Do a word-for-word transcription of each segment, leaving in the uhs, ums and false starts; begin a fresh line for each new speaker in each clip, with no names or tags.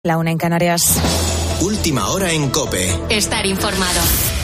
La una en Canarias.
Última hora en COPE.
Estar informado.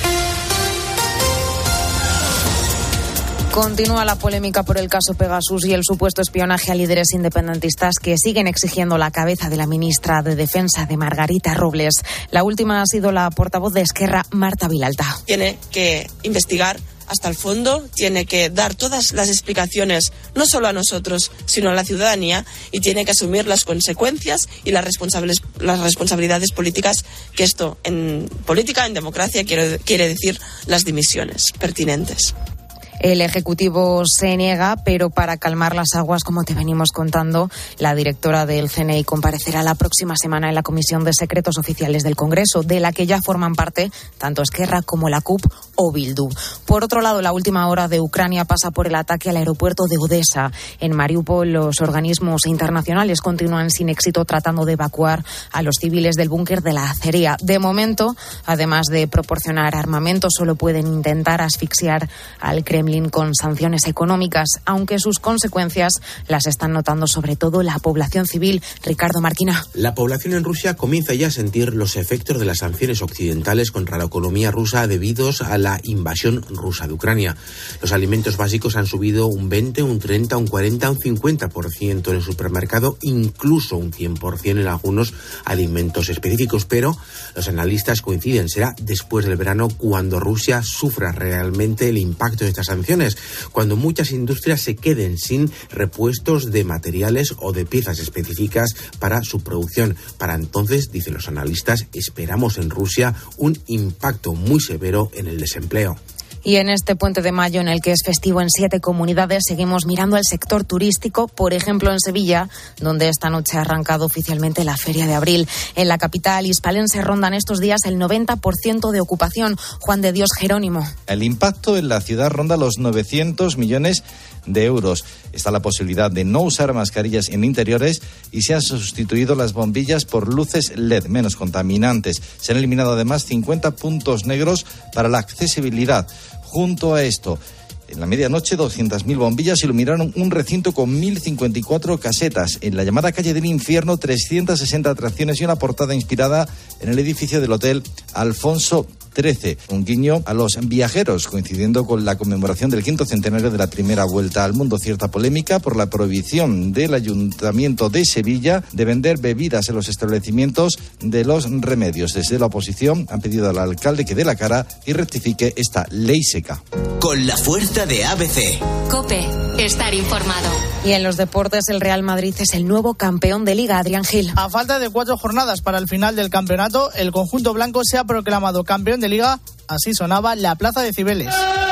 Continúa la polémica por el caso Pegasus y el supuesto espionaje a líderes independentistas que siguen exigiendo la cabeza de la ministra de Defensa, de Margarita Robles. La última ha sido la portavoz de Esquerra, Marta Vilalta.
Tiene que investigar hasta el fondo, tiene que dar todas las explicaciones, no solo a nosotros, sino a la ciudadanía, y tiene que asumir las consecuencias y las, responsables, las responsabilidades políticas, que esto en política, en democracia, quiere, quiere decir las dimisiones pertinentes.
El Ejecutivo se niega, pero para calmar las aguas, como te venimos contando, la directora del C N I comparecerá la próxima semana en la Comisión de Secretos Oficiales del Congreso, de la que ya forman parte tanto Esquerra como la C U P o Bildu. Por otro lado, la última hora de Ucrania pasa por el ataque al aeropuerto de Odesa. En Mariupol, los organismos internacionales continúan sin éxito tratando de evacuar a los civiles del búnker de la acería. De momento, además de proporcionar armamento, solo pueden intentar asfixiar al Kremlin con sanciones económicas, aunque sus consecuencias las están notando sobre todo la población civil. Ricardo Marquina.
La población en Rusia comienza ya a sentir los efectos de las sanciones occidentales contra la economía rusa debidos a la invasión rusa de Ucrania. Los alimentos básicos han subido un veinte, un treinta, un cuarenta, un cincuenta por ciento en el supermercado, incluso un cien por ciento en algunos alimentos específicos, pero los analistas coinciden, será después del verano cuando Rusia sufra realmente el impacto de estas sanciones, cuando muchas industrias se queden sin repuestos de materiales o de piezas específicas para su producción. Para entonces, dicen los analistas, esperamos en Rusia un impacto muy severo en el desempleo.
Y en este puente de mayo, en el que es festivo en siete comunidades, seguimos mirando al sector turístico, por ejemplo en Sevilla, donde esta noche ha arrancado oficialmente la Feria de Abril. En la capital hispalense rondan estos días el noventa por ciento de ocupación. Juan de Dios Jerónimo.
El impacto en la ciudad ronda los novecientos millones de euros. Está la posibilidad de no usar mascarillas en interiores y se han sustituido las bombillas por luces L E D menos contaminantes. Se han eliminado además cincuenta puntos negros para la accesibilidad. Junto a esto, en la medianoche, doscientas mil bombillas iluminaron un recinto con mil cincuenta y cuatro casetas. En la llamada calle del Infierno, trescientas sesenta atracciones y una portada inspirada en el edificio del Hotel Alfonso trece. Un guiño a los viajeros, coincidiendo con la conmemoración del quinto centenario de la primera vuelta al mundo. Cierta polémica por la prohibición del Ayuntamiento de Sevilla de vender bebidas en los establecimientos de Los Remedios. Desde la oposición han pedido al alcalde que dé la cara y rectifique esta ley seca.
Con la fuerza de A B C.
COPE. Estar informado.
Y en los deportes, el Real Madrid es el nuevo campeón de Liga. Adrián Gil.
A falta de cuatro jornadas para el final del campeonato, el conjunto blanco se ha proclamado campeón de Liga. Así sonaba la plaza de Cibeles.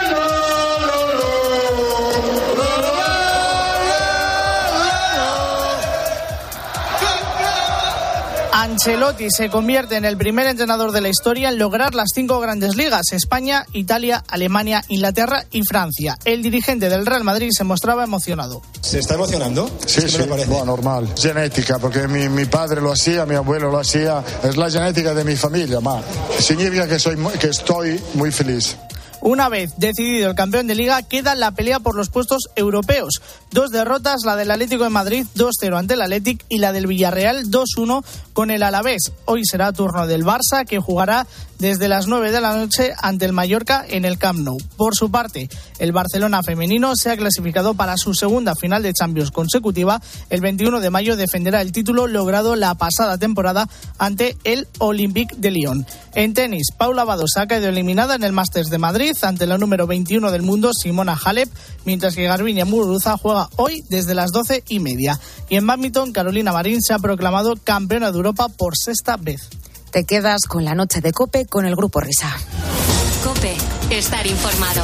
Ancelotti se convierte en el primer entrenador de la historia en lograr las cinco grandes ligas: España, Italia, Alemania, Inglaterra y Francia. El dirigente del Real Madrid se mostraba emocionado.
¿Se está emocionando?
Sí, sí, bueno, normal. Genética, porque mi, mi padre lo hacía, mi abuelo lo hacía. Es la genética de mi familia, ma. Significa que, soy, que estoy muy feliz.
Una vez decidido el campeón de Liga, queda la pelea por los puestos europeos. Dos derrotas, la del Atlético de Madrid dos cero ante el Athletic y la del Villarreal dos uno con el Alavés. Hoy será turno del Barça, que jugará desde las nueve de la noche ante el Mallorca en el Camp Nou. Por su parte, el Barcelona femenino se ha clasificado para su segunda final de Champions consecutiva. El veintiuno de mayo defenderá el título logrado la pasada temporada ante el Olympique de Lyon. En tenis, Paula Badosa ha caído eliminada en el Masters de Madrid ante la número veintiuno del mundo, Simona Halep, mientras que Garbiñe Muguruza juega hoy desde las doce y media. Y en bádminton, Carolina Marín se ha proclamado campeona de Europa por sexta vez.
Te quedas con la noche de COPE con el Grupo Risa.
COPE. Estar informado.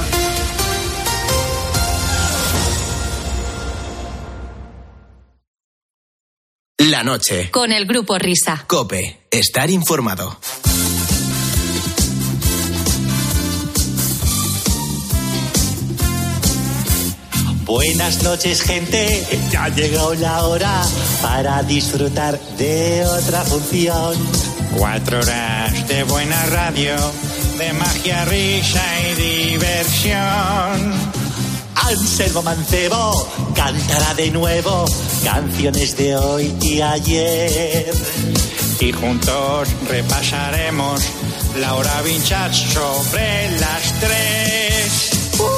La noche.
Con el Grupo Risa.
COPE. Estar informado.
Buenas noches, gente, ya ha llegado la hora para disfrutar de otra función.
Cuatro horas de buena radio, de magia, risa y diversión.
Anselmo Mancebo cantará de nuevo canciones de hoy y ayer.
y juntos repasaremos la hora vintage sobre las tres.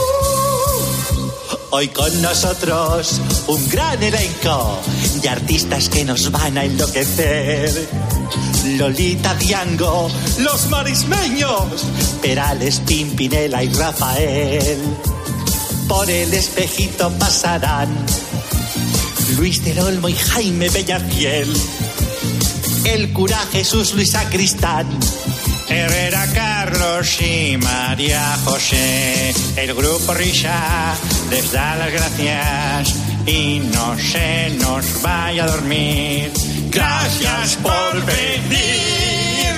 Hoy con nosotros un gran elenco de artistas que nos van a enloquecer. Lolita Diango, los marismeños, Perales, Pimpinela y Rafael. Por el espejito pasarán Luis del Olmo y Jaime Bellafiel. El cura Jesús Luis Sacristán,
Herrera Carlos y María José. El grupo Risa les da las gracias y no se nos vaya a dormir. Gracias por venir.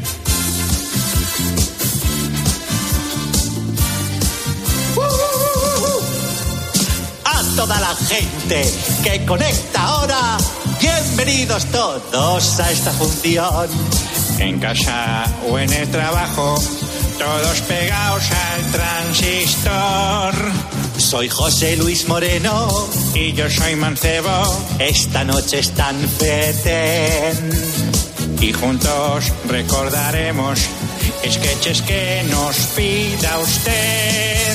A toda la gente que conecta ahora, bienvenidos todos a esta función.
En casa o en el trabajo, todos pegados al transistor.
Soy José Luis Moreno
y yo soy Mancebo.
Esta noche están feten
y juntos recordaremos sketches que nos pida usted.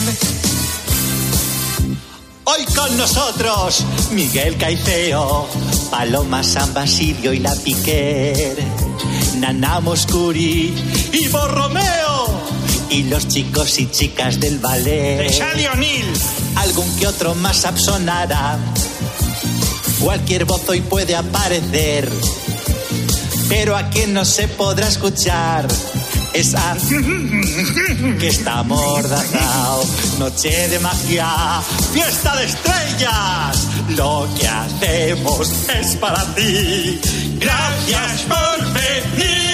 Hoy con nosotros Miguel Caiceo, Paloma San Basilio y la Piquer, Nana Moscuri y Borromeo y los chicos y chicas del ballet.
De Sally O'Neill.
Algún que otro más sonará. Cualquier voz hoy puede aparecer, pero a quien no se podrá escuchar es a que está amordazao. Noche de magia, fiesta de estrellas, lo que hacemos es para ti. Gracias por venir.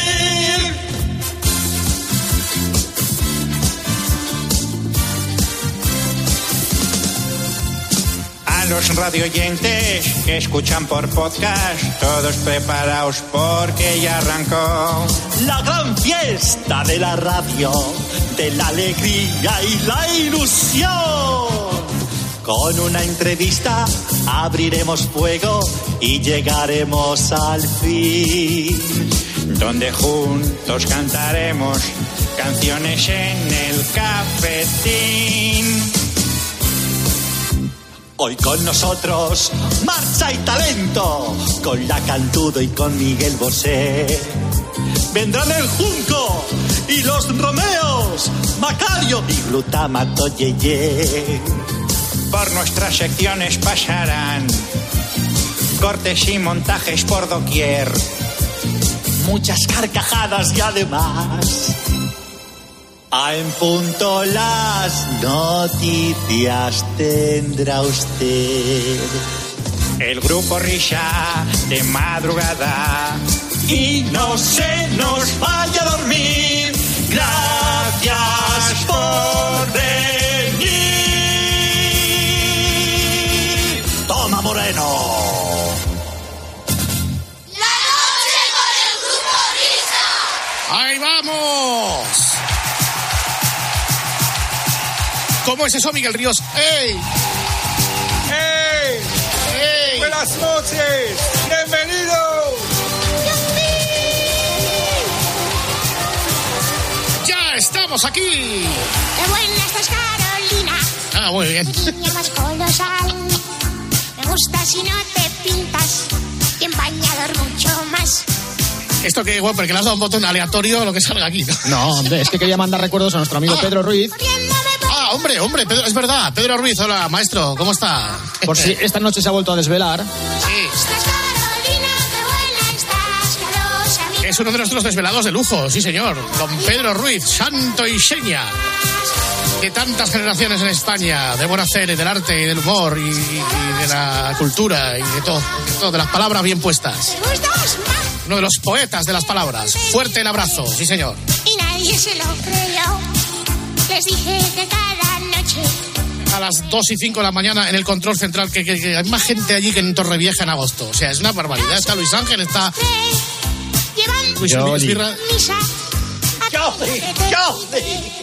A los radioyentes que escuchan por podcast, todos preparaos porque ya arrancó
la gran fiesta de la radio, de la alegría y la ilusión. Con una entrevista abriremos fuego y llegaremos al fin,
donde juntos cantaremos canciones en el cafetín.
Hoy con nosotros marcha y talento, con la Cantudo y con Miguel Bosé. Vendrán el Junco y los Romeos, Macario y Glutamato Yeye.
Por nuestras secciones pasarán cortes y montajes por doquier,
muchas carcajadas y además a en punto las noticias tendrá usted.
El grupo Risa de madrugada
y no se nos vaya a dormir. Gracias por venir. Toma Moreno.
La noche con el grupo Risa.
¡Ahí vamos! ¿Cómo es eso, Miguel Ríos? ¡Ey!
¡Ey!
¡Ey!
¡Buenas noches! ¡Bienvenido!
¡Ya estamos aquí!
¡Qué buena estás, Carolina!
Ah, muy bien.
Tu niña más colosal. Me gusta si no te pintas y en bañador mucho más.
Esto que, bueno, porque le has dado un botón aleatorio lo que salga aquí, ¿no?
No, hombre, es que quería mandar recuerdos a nuestro amigo
ah.
Pedro Ruiz.
Ah, hombre, hombre, Pedro, es verdad. Pedro Ruiz, hola, maestro, ¿cómo está?
Por si esta noche se ha vuelto a desvelar.
Sí. Es uno de nuestros desvelados de lujo, sí, señor. Don Pedro Ruiz, santo y seña de tantas generaciones en España, de buen hacer y del arte y del humor y, y de la cultura y de todo, de todo, de las palabras bien puestas. Uno de los poetas de las palabras. Fuerte el abrazo, sí, señor.
Y nadie se lo creyó. Les dije que cada noche
a las dos y cinco de la mañana en el control central, que, que, que hay más gente allí que en Torrevieja en agosto. O sea, es una barbaridad. Está Luis Ángel, está Luis Esbirra.
¡Jordi! ¡Jordi!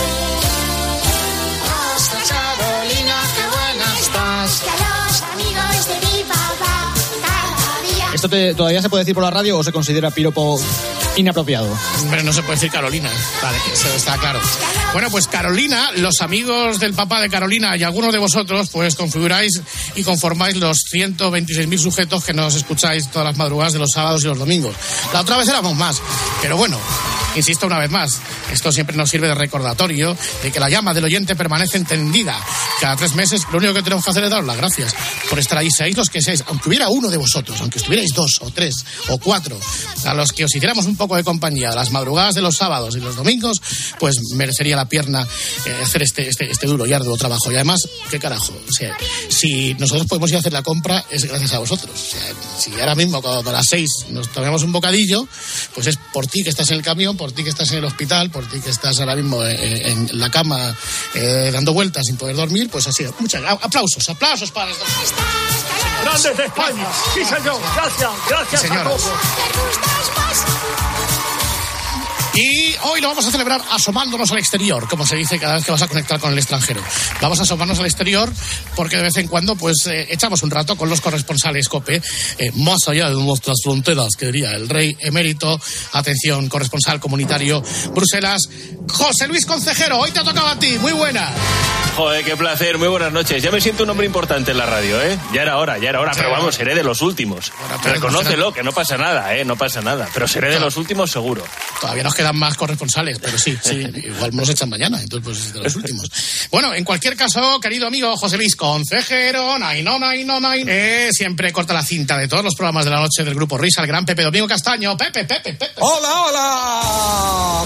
Ostras, Carolina, qué buena estás. Que a los amigos de mi papá cada día
¿Esto te, todavía se puede decir por la radio o se considera piropo inapropiado?
Pero no se puede decir Carolina. Vale, eso está claro. Bueno, pues Carolina, los amigos del papá de Carolina y algunos de vosotros, pues configuráis y conformáis los ciento veintiséis mil sujetos que nos escucháis todas las madrugadas de los sábados y los domingos. La otra vez éramos más, pero bueno, insisto una vez más, esto siempre nos sirve de recordatorio de que la llama del oyente permanece encendida. Cada tres meses lo único que tenemos que hacer es daros las gracias por estar ahí, seáis los que seáis, aunque hubiera uno de vosotros, aunque estuvierais dos o tres o cuatro, a los que os hiciéramos un poco de compañía las madrugadas de los sábados y los domingos, pues merecería la pierna eh, hacer este, este, este duro y arduo trabajo. Y además, ¿qué carajo? O sea, si nosotros podemos ir a hacer la compra, es gracias a vosotros. O sea, si ahora mismo cuando a las seis nos tomamos un bocadillo, pues es por ti que estás en el camión, por ti que estás en el hospital, por ti que estás ahora mismo en, en la cama eh, dando vueltas sin poder dormir, pues así. Muchas aplausos, aplausos para estos
Grandes de España. Sí, señor. Gracias, gracias a todos.
Y hoy lo vamos a celebrar asomándonos al exterior, como se dice cada vez que vas a conectar con el extranjero. Vamos a asomarnos al exterior porque de vez en cuando pues eh, echamos un rato con los corresponsales COPE, eh, más allá de nuestras fronteras, que diría el rey emérito. Atención, corresponsal comunitario, Bruselas, José Luis Concejero, hoy te ha tocado a ti, muy buena.
Joder, qué placer, muy buenas noches. Ya me siento un hombre importante en la radio, ¿eh? Ya era hora, ya era hora, sí, pero vamos, seré de los últimos. Bueno, reconócelo, que no pasa nada, ¿eh? No pasa nada, pero seré de los últimos seguro.
Todavía nos quedan más corresponsales, pero sí, sí, igual nos echan mañana, entonces pues de los últimos. Bueno, en cualquier caso, querido amigo José Luis Concejero, nai, no, nai, no, nai, eh, siempre corta la cinta de todos los programas de la noche del Grupo Risa, el gran Pepe Domingo Castaño. Pepe, Pepe, Pepe.
¡Hola, hola!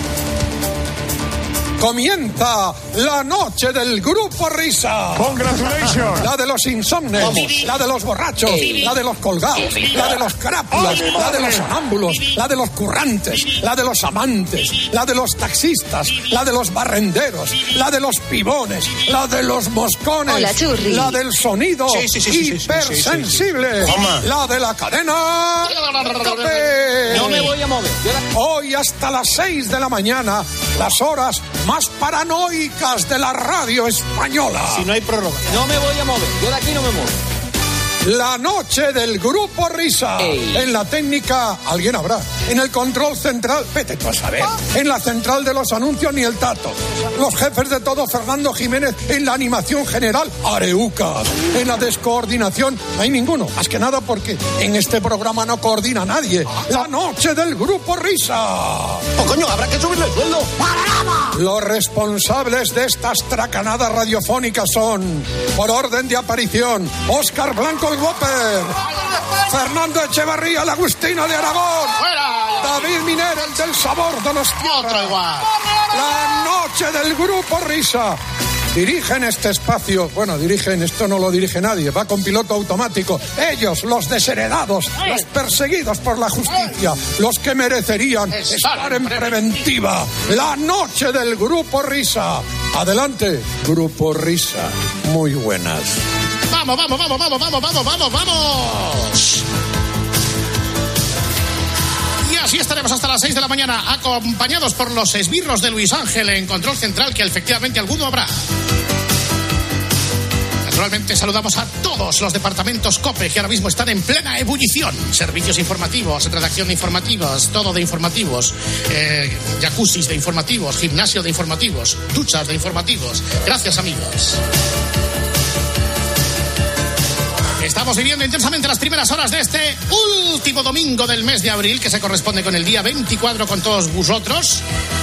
Comienza la noche del Grupo Risa.
Congratulations.
La de los insomnes, Vamos. La de los borrachos, sí. La de los colgados, sí. La de los crápulas, oh, la de los sonámbulos, la de los currantes, la de los amantes, la de los taxistas, la de los barrenderos, la de los pibones, la de los moscones,
Hola, churri.
La del sonido
sí, sí, sí, sí,
hipersensible, sí, sí, sí, sí, sí. La de la cadena COPE.
No me voy a mover.
Hoy hasta las seis de la mañana, las horas más paranoicas de la radio española.
Si no hay prórroga. No me voy a mover. Yo de aquí no me muevo.
La noche del Grupo Risa. Ey. En la técnica, alguien habrá. En el control central, vete tú a saber. En la central de los anuncios, ni el tato. Los jefes de todo, Fernando Jiménez. En la animación general, Areuca. En la descoordinación, no hay ninguno. Más que nada porque en este programa no coordina nadie. La noche del Grupo Risa.
¡Oh, coño! Habrá que subirle el sueldo. ¡Panorama!
Los responsables de estas tracanadas radiofónicas son, por orden de aparición, Óscar Blanco el Whopper, Fernando Echevarría, el Agustino de Aragón, ¡fuera! David Miner, el del sabor de los tierras. La noche del Grupo Risa. Dirigen este espacio, bueno, dirigen, esto no lo dirige nadie, va con piloto automático. Ellos, los desheredados, ¡ay! Los perseguidos por la justicia, ¡ay! Los que merecerían estar en preventiva. La noche del Grupo Risa. Adelante, Grupo Risa. Muy buenas.
Vamos, vamos, vamos, vamos, vamos, vamos, vamos, vamos. Y así estaremos hasta las seis de la mañana, acompañados por los esbirros de Luis Ángel en Control Central, que efectivamente alguno habrá. Naturalmente saludamos a todos los departamentos COPE que ahora mismo están en plena ebullición. Servicios informativos, redacción de informativos, todo de informativos, eh, jacuzzis de informativos, gimnasio de informativos, duchas de informativos. Gracias, amigos. Estamos viviendo intensamente las primeras horas de este último domingo del mes de abril, que se corresponde con el día veinticuatro con todos vosotros,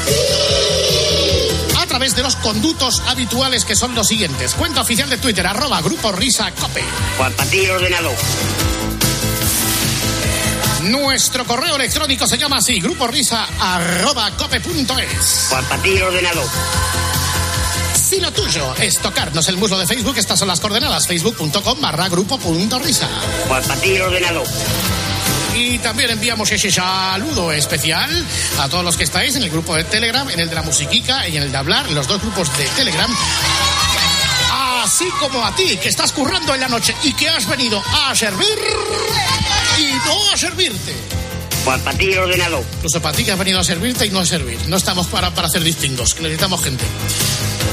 a través de los conductos habituales, que son los siguientes. Cuenta oficial de Twitter, arroba Grupo Risa Cope.
Juan Patil ordenado.
Nuestro correo electrónico se llama así, gruporisa arroba cope punto es.
Juan Patil ordenado.
Si lo tuyo es tocarnos el muslo de Facebook, estas son las coordenadas: facebook.com barra grupo punto risa.
Juan Patil ordenado.
Y también enviamos ese saludo especial a todos los que estáis en el grupo de Telegram, en el de la musiquica y en el de hablar, los dos grupos de Telegram. Así como a ti, que estás currando en la noche y que has venido a servir y no a servirte.
Juan Patil ordenado.
Incluso para ti, que has venido a servirte y no a servir. No estamos para, para hacer distingos, que necesitamos gente.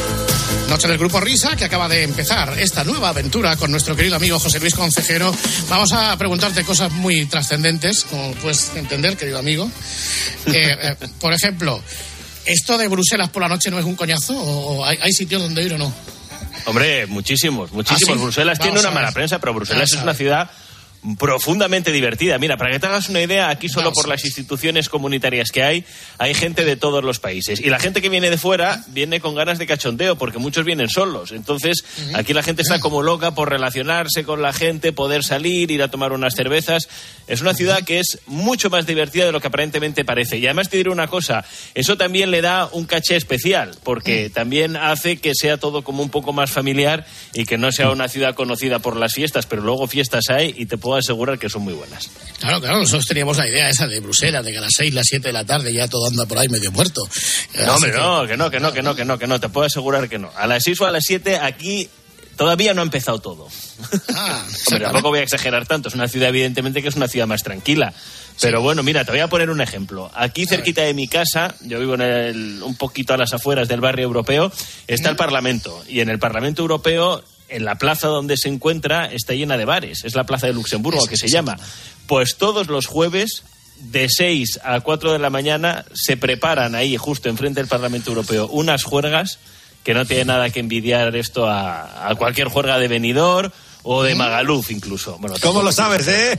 Noche del Grupo Risa, que acaba de empezar esta nueva aventura con nuestro querido amigo José Luis Concejero. Vamos a preguntarte cosas muy trascendentes, como puedes entender, querido amigo. Eh, eh, por ejemplo, ¿esto de Bruselas por la noche no es un coñazo? ¿O hay, hay sitios donde ir o no?
Hombre, muchísimos, muchísimos. ¿Ah, sí? Bruselas Vamos tiene una mala prensa, pero Bruselas es una ciudad profundamente divertida. Mira, para que te hagas una idea, aquí solo por las instituciones comunitarias que hay, hay gente de todos los países. Y la gente que viene de fuera viene con ganas de cachondeo, porque muchos vienen solos. Entonces, aquí la gente está como loca por relacionarse con la gente, poder salir, ir a tomar unas cervezas. Es una ciudad que es mucho más divertida de lo que aparentemente parece. Y además te diré una cosa, eso también le da un caché especial, porque también hace que sea todo como un poco más familiar y que no sea una ciudad conocida por las fiestas, pero luego fiestas hay y te puedo asegurar que son muy buenas.
Claro, claro, nosotros teníamos la idea esa de Bruselas, de que a las seis, las siete de la tarde ya todo anda por ahí medio muerto.
No, hombre, no, que no, que no, que no, que no, que no, te puedo asegurar que no. A las seis o a las siete aquí todavía no ha empezado todo.
Ah,
hombre, tampoco voy a exagerar tanto, es una ciudad evidentemente que es una ciudad más tranquila. Pero sí. Bueno, mira, te voy a poner un ejemplo. Aquí cerquita de mi casa, yo vivo en el, un poquito a las afueras del barrio europeo, está el Parlamento. Y en el Parlamento Europeo, en la plaza donde se encuentra, está llena de bares. Es la Plaza de Luxemburgo, que se llama. Pues todos los jueves, de seis a cuatro de la mañana, se preparan ahí, justo enfrente del Parlamento Europeo, unas juergas que no tiene nada que envidiar esto a, a cualquier juerga de Benidorm o de Magaluf incluso. Bueno,
¿cómo lo sabes, eh?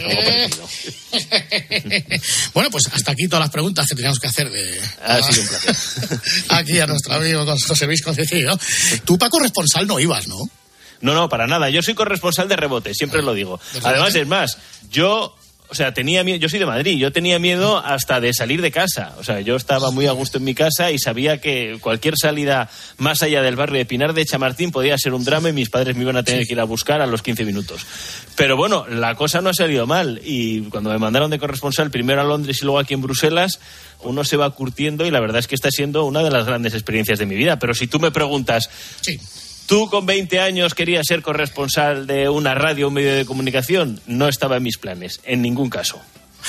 Bueno, pues hasta aquí todas las preguntas que teníamos que hacer de...
Ha sido un placer.
Aquí a nuestro amigo José Luis Concejero. Tú para corresponsal no ibas, ¿no?
No, no, para nada. Yo soy corresponsal de rebote, siempre lo digo. Además, es más, yo... O sea, tenía miedo, yo soy de Madrid, yo tenía miedo hasta de salir de casa. O sea, yo estaba muy a gusto en mi casa y sabía que cualquier salida más allá del barrio de Pinar de Chamartín podía ser un drama y mis padres me iban a tener que ir a buscar a los quince minutos. Pero bueno, la cosa no ha salido mal y cuando me mandaron de corresponsal primero a Londres y luego aquí en Bruselas, uno se va curtiendo y la verdad es que está siendo una de las grandes experiencias de mi vida. Pero si tú me preguntas...
Sí.
¿Tú con veinte años querías ser corresponsal de una radio o un medio de comunicación? No estaba en mis planes, en ningún caso.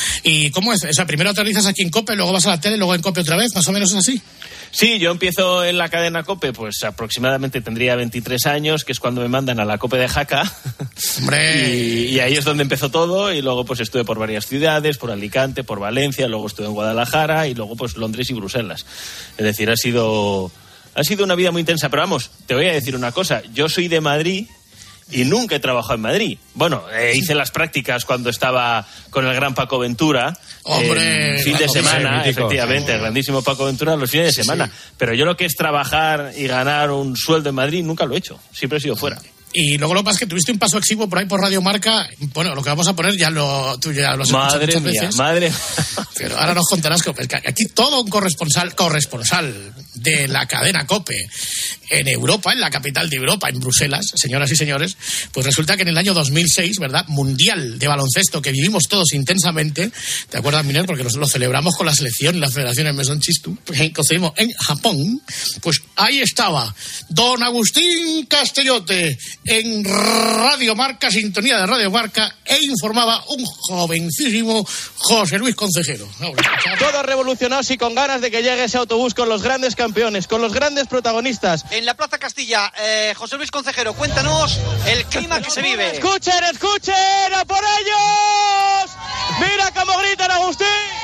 ¿Y cómo es? O sea, primero aterrizas aquí en COPE, luego vas a la tele, luego en COPE otra vez, ¿más o menos es así?
Sí, yo empiezo en la cadena COPE, pues aproximadamente tendría veintitrés años, que es cuando me mandan a la COPE de Jaca.
¡Hombre!
Y, y ahí es donde empezó todo, y luego pues estuve por varias ciudades, por Alicante, por Valencia, luego estuve en Guadalajara, y luego pues Londres y Bruselas. Es decir, ha sido... Ha sido una vida muy intensa, pero vamos, te voy a decir una cosa. Yo soy de Madrid y nunca he trabajado en Madrid. Bueno, eh, hice las prácticas cuando estaba con el gran Paco Ventura.
¡Hombre!
Eh, fin de semana,
sí,
efectivamente, el grandísimo Paco Ventura, los fines de
sí,
semana.
Sí.
Pero yo lo que es trabajar y ganar un sueldo en Madrid nunca lo he hecho. Siempre he sido fuera.
Y luego lo que pasa es que tuviste un paso exiguo por ahí por Radio Marca. Bueno, lo que vamos a poner ya lo, tú ya lo has escuchado
madre
muchas
mía,
veces.
Madre
Pero ahora nos contarás que aquí todo un corresponsal, corresponsal de la cadena COPE en Europa, en la capital de Europa, en Bruselas, señoras y señores, pues resulta que en el año dos mil seis, ¿verdad? Mundial de baloncesto que vivimos todos intensamente. ¿Te acuerdas, Miner? Porque lo celebramos con la selección y la federación en Mesón Chistu, que concedimos en Japón. Pues ahí estaba don Agustín Castellote en Radio Marca, sintonía de Radio Marca, e informaba un jovencísimo José Luis Concejero.
Todos revolucionados y con ganas de que llegue ese autobús con los grandes campeones, con los grandes protagonistas.
En la Plaza Castilla, eh, José Luis Concejero, cuéntanos el clima que se vive.
¡Escuchen, escuchen! ¡A por ellos! ¡Mira cómo gritan, Agustín!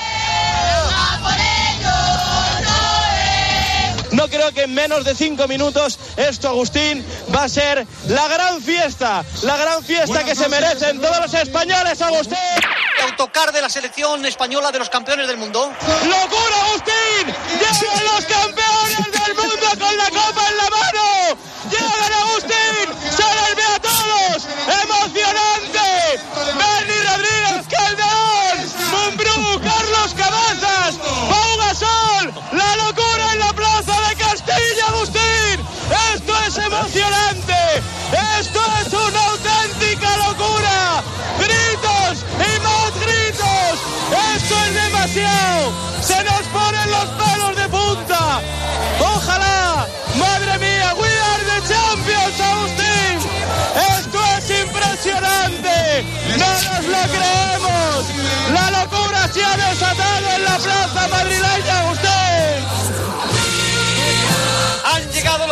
¡A por ellos! No creo que en menos de cinco minutos esto, Agustín, va a ser la gran fiesta, la gran fiesta que se merecen todos los españoles, Agustín.
El autocar de la selección española de los campeones del mundo.
¡Locura, Agustín! ¡Llegan los campeones del mundo con la copa en la mano! ¡Llegan, Agustín! ¡Se les ve a todos! ¡Emocionante! ¡Berni Rodríguez Calderón! ¡Mumbrú! ¡Carlos Cabezas! ¡Pau Gasol! ¡La locura en la plaza de Castilla, Agustín! ¡Esto es emocionante! ¡Esto es una auténtica locura! ¡Gritos y más gritos! ¡Esto es demasiado! ¡Se nos ponen los pelos de punta!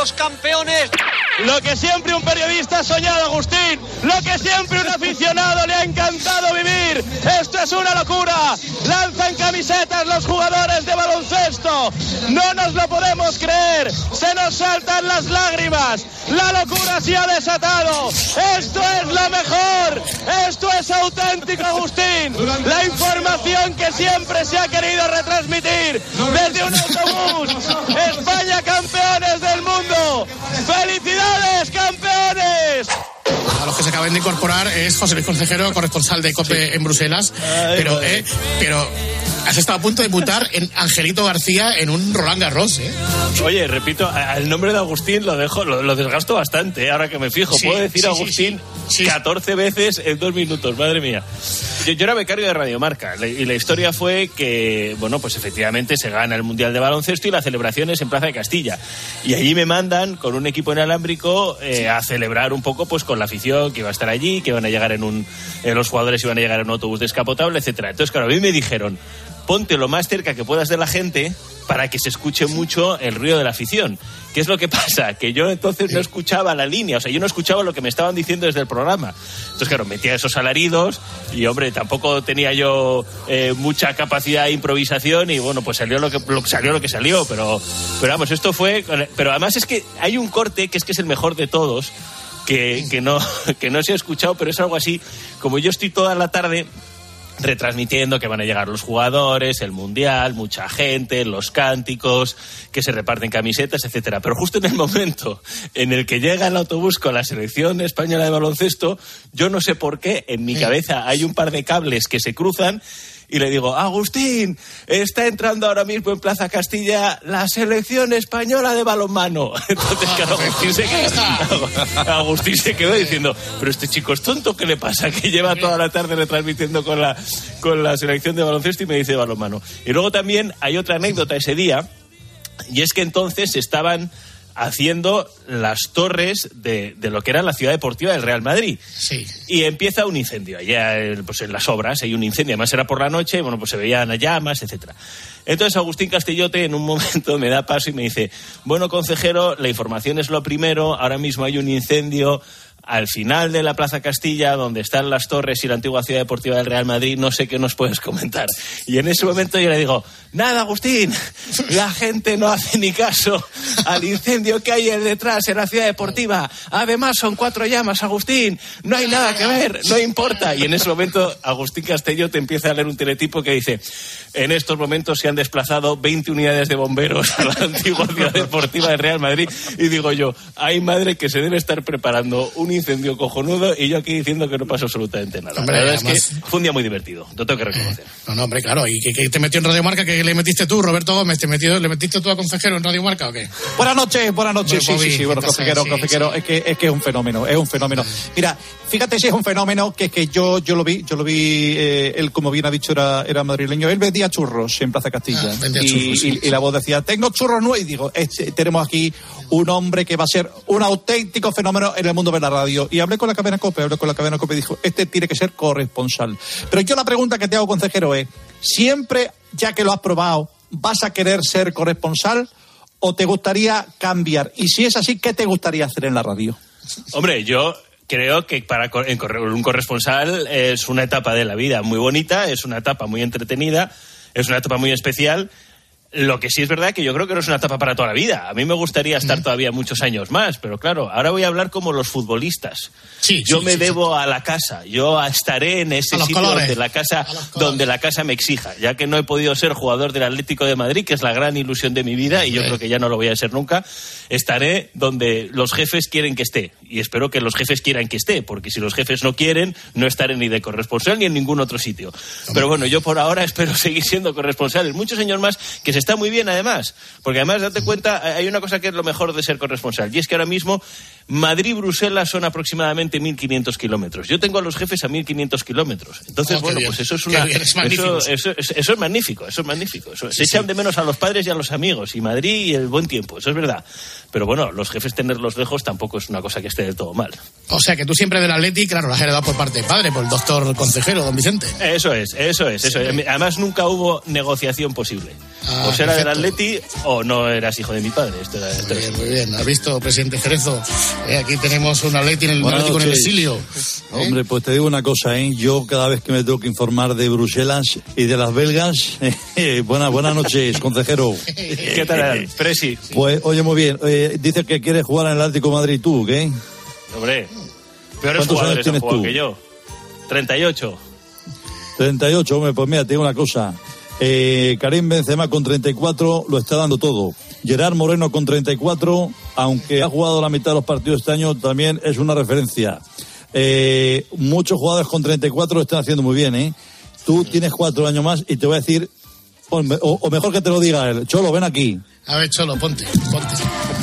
los campeones.
Lo que siempre un periodista ha soñado, Agustín. Lo que siempre un aficionado le ha encantado vivir. Esto es una locura. Lanzan camisetas los jugadores de baloncesto. No nos lo podemos creer. Se nos saltan las lágrimas. La locura se ha desatado. Esto es lo mejor. Esto es auténtico, Agustín. La información que siempre se ha querido retransmitir desde un autobús. España campeones del mundo. ¡Felicidades, campeones!
A los que se acaban de incorporar es José Luis Concejero, corresponsal de COPE sí. en Bruselas. Ay, pero, eh, pero has estado a punto de mutar en Angelito García en un Roland Garros, ¿eh?
Oye, repito, al nombre de Agustín lo dejo, lo, lo desgasto bastante, ¿eh? Ahora que me fijo. Sí, Puedo decir sí, Agustín sí, sí. catorce veces en dos minutos, madre mía. Yo, yo era becario de Radiomarca y la historia fue que, bueno, pues efectivamente se gana el Mundial de Baloncesto y la celebración es en Plaza de Castilla. Y allí me mandan con un equipo inalámbrico eh, a celebrar un poco pues con la afición que iba a estar allí, que iban a llegar en un... Eh, los jugadores iban a llegar en un autobús descapotable, etcétera. Entonces, claro, a mí me dijeron, ponte lo más cerca que puedas de la gente para que se escuche mucho el ruido de la afición. ¿Qué es lo que pasa? Que yo entonces no escuchaba la línea, o sea, yo no escuchaba lo que me estaban diciendo desde el programa. Entonces, claro, metía esos alaridos y, hombre, tampoco tenía yo eh, mucha capacidad de improvisación y, bueno, pues salió lo que, lo, salió lo que salió, pero, pero vamos, esto fue... Pero además es que hay un corte que es que es el mejor de todos, que, que, no, que no se ha escuchado, pero es algo así, como yo estoy toda la tarde retransmitiendo que van a llegar los jugadores, el Mundial, mucha gente, los cánticos, que se reparten camisetas, etcétera. Pero justo en el momento en el que llega el autobús con la selección española de baloncesto, yo no sé por qué, en mi cabeza hay un par de cables que se cruzan y le digo, Agustín, está entrando ahora mismo en Plaza Castilla la selección española de balonmano. Entonces, claro, Agustín se quedó, Agustín se quedó diciendo, pero este chico es tonto, ¿qué le pasa? Que lleva toda la tarde retransmitiendo con la, con la selección de baloncesto y me dice balonmano. Y luego también hay otra anécdota ese día, y es que entonces estaban haciendo las torres de, de lo que era la ciudad deportiva del Real Madrid.
Sí.
Y empieza un incendio. Allá pues en las obras hay un incendio, además era por la noche, bueno, pues se veían llamas, etcétera. Entonces Agustín Castellote en un momento me da paso y me dice, bueno, concejero, la información es lo primero, ahora mismo hay un incendio al final de la Plaza Castilla, donde están las torres y la antigua ciudad deportiva del Real Madrid, no sé qué nos puedes comentar. Y en ese momento yo le digo, nada, Agustín, la gente no hace ni caso al incendio que hay detrás en la ciudad deportiva. Además son cuatro llamas, Agustín, no hay nada que ver, no importa. Y en ese momento Agustín Castelló te empieza a leer un teletipo que dice, en estos momentos se han desplazado veinte unidades de bomberos a la antigua ciudad deportiva del Real Madrid. Y digo yo, ay madre, que se debe estar preparando un incendio cojonudo y yo aquí diciendo que no pasó absolutamente nada. Hombre, la verdad además, es que fue un día muy divertido, lo tengo que reconocer.
No, no, hombre, claro. ¿Y qué te metió en Radio Marca? ¿Qué le metiste tú, Roberto Gómez? ¿Te metió, ¿Le metiste tú a consejero en Radio Marca o qué?
Buenas noches, buenas noches.
Bueno,
sí, sí, sí, bueno, consejero, sí, consejero, sí. Es, que, es que es un fenómeno, es un fenómeno. Mira, fíjate si es un fenómeno que, que yo, yo lo vi, yo lo vi, eh, él, como bien ha dicho, era, era madrileño. Él vendía churros en Plaza Castilla. Ah, vendía y, churros, sí. y, y la voz decía, tengo churros nuevos. Y digo, este, tenemos aquí un hombre que va a ser un auténtico fenómeno en el mundo de la radio. Y hablé con la cadena COPE, hablé con la cadena COPE y dijo, este tiene que ser corresponsal. Pero yo la pregunta que te hago, consejero, es, ¿siempre, ya que lo has probado, vas a querer ser corresponsal o te gustaría cambiar? Y si es así, ¿qué te gustaría hacer en la radio?
Hombre, yo creo que para un corresponsal es una etapa de la vida muy bonita, es una etapa muy entretenida, es una etapa muy especial. Lo que sí es verdad que yo creo que no es una etapa para toda la vida. A mí me gustaría estar todavía muchos años más, pero claro, ahora voy a hablar como los futbolistas.
Sí,
yo
sí,
me
sí,
debo
sí.
a la casa, yo estaré en ese sitio donde la casa, donde la casa me exija, ya que no he podido ser jugador del Atlético de Madrid, que es la gran ilusión de mi vida, y yo creo que ya no lo voy a ser nunca. Estaré donde los jefes quieren que esté, y espero que los jefes quieran que esté, porque si los jefes no quieren, no estaré ni de corresponsal ni en ningún otro sitio. Pero bueno, yo por ahora espero seguir siendo corresponsal en muchos años más, que se está muy bien además. Porque además, date cuenta, hay una cosa que es lo mejor de ser corresponsal, y es que ahora mismo Madrid-Bruselas son aproximadamente mil quinientos kilómetros. Yo tengo a los jefes a mil quinientos kilómetros. Entonces, oh, bueno, bien. pues eso es una... Bien, es eso, eso, eso, eso es magnífico, eso es magnífico. Eso, sí, se echan sí. de menos a los padres y a los amigos, y Madrid y el buen tiempo, eso es verdad. Pero bueno, los jefes tenerlos lejos tampoco es una cosa que esté del todo mal.
O sea, que tú siempre del Atleti, claro, lo has heredado por parte de padre, por el doctor consejero, don Vicente.
Eso es, eso es, eso sí. es. Además, nunca hubo negociación posible. Ah, o sea, era del Atleti o no eras hijo de mi padre. Esto era, esto
muy bien, muy bien. ¿Has visto, presidente Cerezo? Eh, aquí tenemos un Atleti en el Atlético en el exilio. ¿Eh?
Hombre, pues te digo una cosa, ¿eh? Yo cada vez que me tengo que informar de Bruselas y de las belgas, eh, buenas buenas noches, consejero.
¿Qué tal, Presi?
Pues, oye, muy bien. Eh, dices que quieres jugar en el Atlético de Madrid, ¿tú, qué?
Hombre, peores jugadores han jugado que yo. treinta y ocho.
treinta y ocho, hombre, pues mira, te digo una cosa. Eh, Karim Benzema con treinta y cuatro lo está dando todo. Gerard Moreno con treinta y cuatro, aunque ha jugado la mitad de los partidos este año, también es una referencia. Eh, muchos jugadores con treinta y cuatro lo están haciendo muy bien, ¿eh? Tú tienes cuatro años más y te voy a decir, o, o mejor que te lo diga él. Cholo, ven aquí.
A ver, Cholo, ponte, ponte.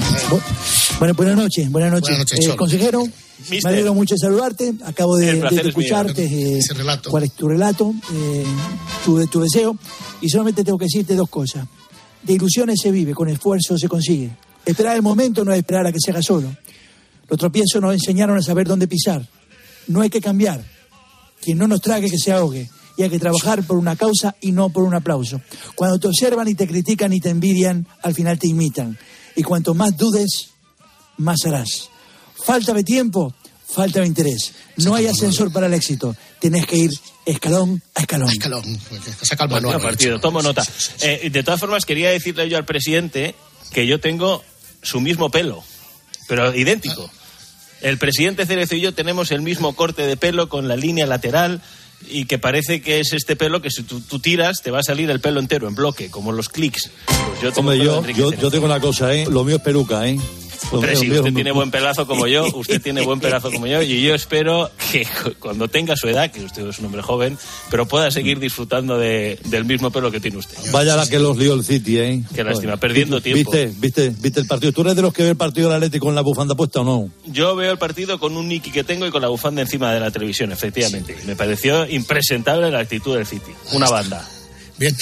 Bueno, buenas noches, buenas noches. Buenas noches eh, consejero, Mister. Me alegro mucho de saludarte. Acabo de, de, de escucharte eh, cuál es tu relato, eh, tu, tu deseo. Y solamente tengo que decirte dos cosas. De ilusiones se vive, con esfuerzo se consigue. Esperar el momento no es esperar a que se haga solo. Los tropiezos nos enseñaron a saber dónde pisar. No hay que cambiar. Quien no nos trague que se ahogue. Y hay que trabajar por una causa y no por un aplauso. Cuando te observan y te critican y te envidian, al final te imitan. Y cuanto más dudes, más harás. Falta de tiempo, falta de interés. No hay ascensor para el éxito. Tienes que ir escalón a escalón. A
escalón.
Saca el manual. Partido, tomo nota. Eh, de todas formas, quería decirle yo al presidente que yo tengo su mismo pelo, pero idéntico. El presidente Cerezo y yo tenemos el mismo corte de pelo con la línea lateral y que parece que es este pelo que si tú, tú tiras te va a salir el pelo entero en bloque, como los clics. Pues yo tengo
Hombre, yo, yo, yo tengo una cosa, ¿eh? Lo mío es peluca, ¿eh?
Hombre, sí, usted tiene buen pelazo como yo, usted tiene buen pelazo como yo, y yo espero que cuando tenga su edad, que usted es un hombre joven, pero pueda seguir disfrutando de, del mismo pelo que tiene usted.
Vaya la que los lió el City, ¿eh?
Qué lástima, perdiendo tiempo.
¿Viste, viste, viste el partido? ¿Tú eres de los que ve el partido del Atlético con la bufanda puesta o no?
Yo veo el partido con un Niki que tengo y con la bufanda encima de la televisión, efectivamente. Me pareció impresentable la actitud del City. Una banda.
Bien.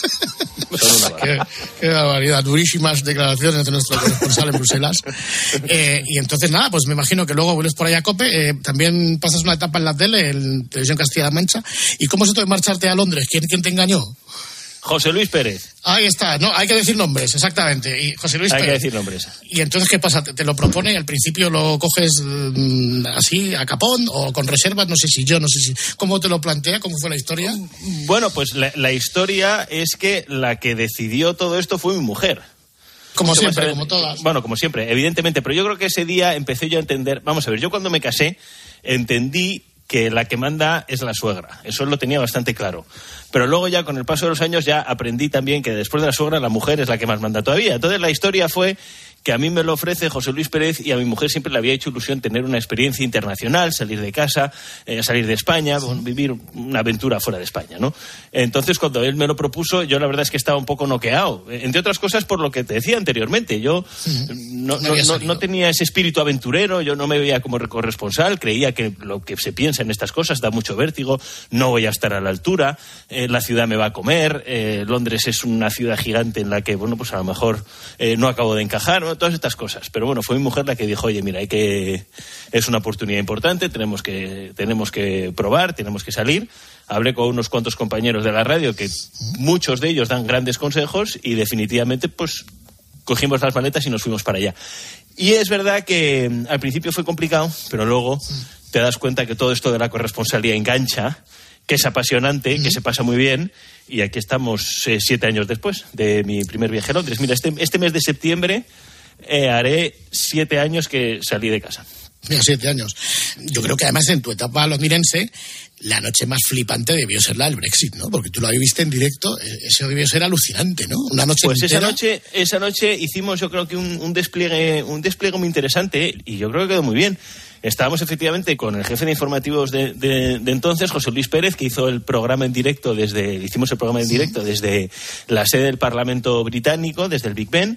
qué, qué barbaridad, durísimas declaraciones de nuestro corresponsal en Bruselas. Eh, y entonces nada, pues me imagino que luego vuelves por allá a COPE, eh, también pasas una etapa en la tele, en Televisión Castilla-La Mancha. ¿Y cómo es esto de marcharte a Londres? ¿Quién, quién te engañó?
José Luis Pérez.
Ahí está, no, hay que decir nombres, exactamente. Y José Luis
hay
Pérez.
que decir nombres.
¿Y entonces qué pasa? ¿Te, te lo propone y al principio lo coges mmm, así, a capón o con reservas? No sé si yo, no sé si... ¿Cómo te lo plantea? ¿Cómo fue la historia?
Bueno, pues la, la historia es que la que decidió todo esto fue mi mujer.
Como siempre, como todas.
Bueno, como siempre, evidentemente. Pero yo creo que ese día empecé yo a entender... Vamos a ver, yo cuando me casé entendí que la que manda es la suegra. Eso lo tenía bastante claro. Pero luego ya con el paso de los años ya aprendí también que después de la suegra la mujer es la que más manda todavía. Entonces la historia fue que a mí me lo ofrece José Luis Pérez y a mi mujer siempre le había hecho ilusión tener una experiencia internacional, salir de casa, eh, salir de España, vivir una aventura fuera de España, ¿no? Entonces cuando él me lo propuso yo la verdad es que estaba un poco noqueado, entre otras cosas por lo que te decía anteriormente. Yo no, no, no, no tenía ese espíritu aventurero, yo no me veía como corresponsal, creía que lo que se piensa en estas cosas da mucho vértigo, no voy a estar a la altura, eh, la ciudad me va a comer, eh, Londres es una ciudad gigante en la que, bueno, pues a lo mejor eh, no acabo de encajar, ¿no? Todas estas cosas. Pero bueno, fue mi mujer la que dijo, oye, mira, hay que es una oportunidad importante, tenemos que, tenemos que probar, tenemos que salir. Hablé con unos cuantos compañeros de la radio que muchos de ellos dan grandes consejos y definitivamente pues cogimos las maletas y nos fuimos para allá. Y es verdad que al principio fue complicado, pero luego te das cuenta que todo esto de la corresponsalía engancha, que es apasionante, uh-huh. que se pasa muy bien, y aquí estamos eh, siete años después de mi primer viaje a Londres. Mira, este, este mes de septiembre eh, haré siete años que salí de casa.
Mira, siete años. Yo creo que además en tu etapa londinense, la noche más flipante debió ser la del Brexit, ¿no? Porque tú lo viste en directo, eso debió ser alucinante, ¿no? Una noche
Pues
entera.
esa noche, esa noche hicimos yo creo que un, un despliegue, un despliegue muy interesante y yo creo que quedó muy bien. Estábamos efectivamente con el jefe de informativos de, de, de entonces, José Luis Pérez, que hizo el programa en directo desde, hicimos el programa en directo desde la sede del Parlamento británico, desde el Big Ben.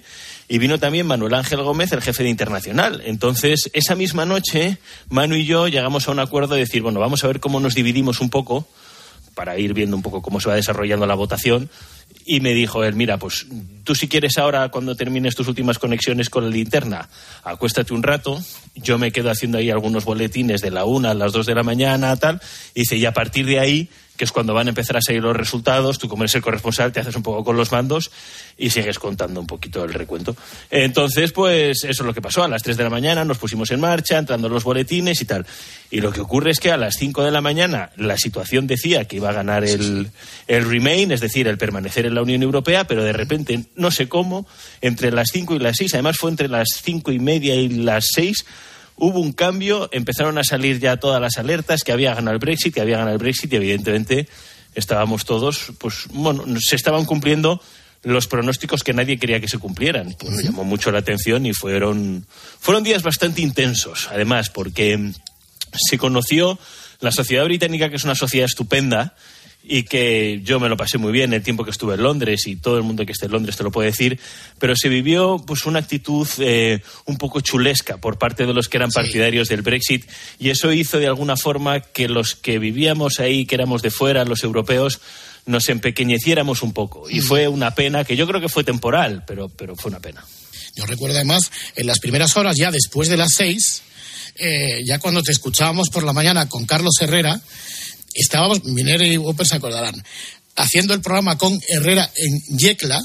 y vino también Manuel Ángel Gómez, el jefe de Internacional. Entonces, esa misma noche, Manu y yo llegamos a un acuerdo de decir, bueno, vamos a ver cómo nos dividimos un poco, para ir viendo un poco cómo se va desarrollando la votación. Y me dijo él, mira, pues tú si quieres ahora, cuando termines tus últimas conexiones con la linterna, acuéstate un rato, yo me quedo haciendo ahí algunos boletines de la una a las dos de la mañana, tal, y dice, y a partir de ahí, que es cuando van a empezar a salir los resultados, tú como eres el corresponsal te haces un poco con los mandos y sigues contando un poquito el recuento. Entonces, pues eso es lo que pasó. A las tres de la mañana nos pusimos en marcha, entrando los boletines y tal. Y lo que ocurre es que a las cinco de la mañana la situación decía que iba a ganar el, el Remain, es decir, el permanecer en la Unión Europea, pero de repente, no sé cómo, entre las cinco y las seis, además fue entre las cinco y media y las seis, hubo un cambio, empezaron a salir ya todas las alertas que había ganado el Brexit, que había ganado el Brexit y evidentemente estábamos todos, pues bueno, se estaban cumpliendo los pronósticos que nadie quería que se cumplieran. Pues me llamó mucho la atención y fueron, fueron días bastante intensos, además, porque se conoció la sociedad británica, que es una sociedad estupenda, y que yo me lo pasé muy bien el tiempo que estuve en Londres, y todo el mundo que esté en Londres te lo puede decir, pero se vivió pues una actitud eh, un poco chulesca por parte de los que eran sí. partidarios del Brexit, y eso hizo de alguna forma que los que vivíamos ahí, que éramos de fuera, los europeos, nos empequeñeciéramos un poco, y mm. fue una pena, que yo creo que fue temporal, pero, pero fue una pena.
Yo recuerdo además, en las primeras horas, ya después de las seis, eh, ya cuando te escuchábamos por la mañana con Carlos Herrera, estábamos, Miner y Whopper se acordarán, haciendo el programa con Herrera en Yecla,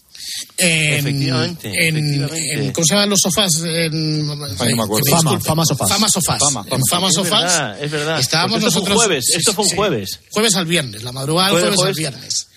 en,
efectivamente,
en,
efectivamente.
en ¿cómo se llaman los sofás? En,
no me acuerdo. Fama, Fama Sofás.
Fama Sofás.
Fama,
en Fama
es
Sofás.
Verdad, es verdad.
Estábamos
pues esto
nosotros.
Fue un jueves, esto fue un jueves.
Sí, jueves al viernes, la madrugada del jueves,
jueves
al viernes.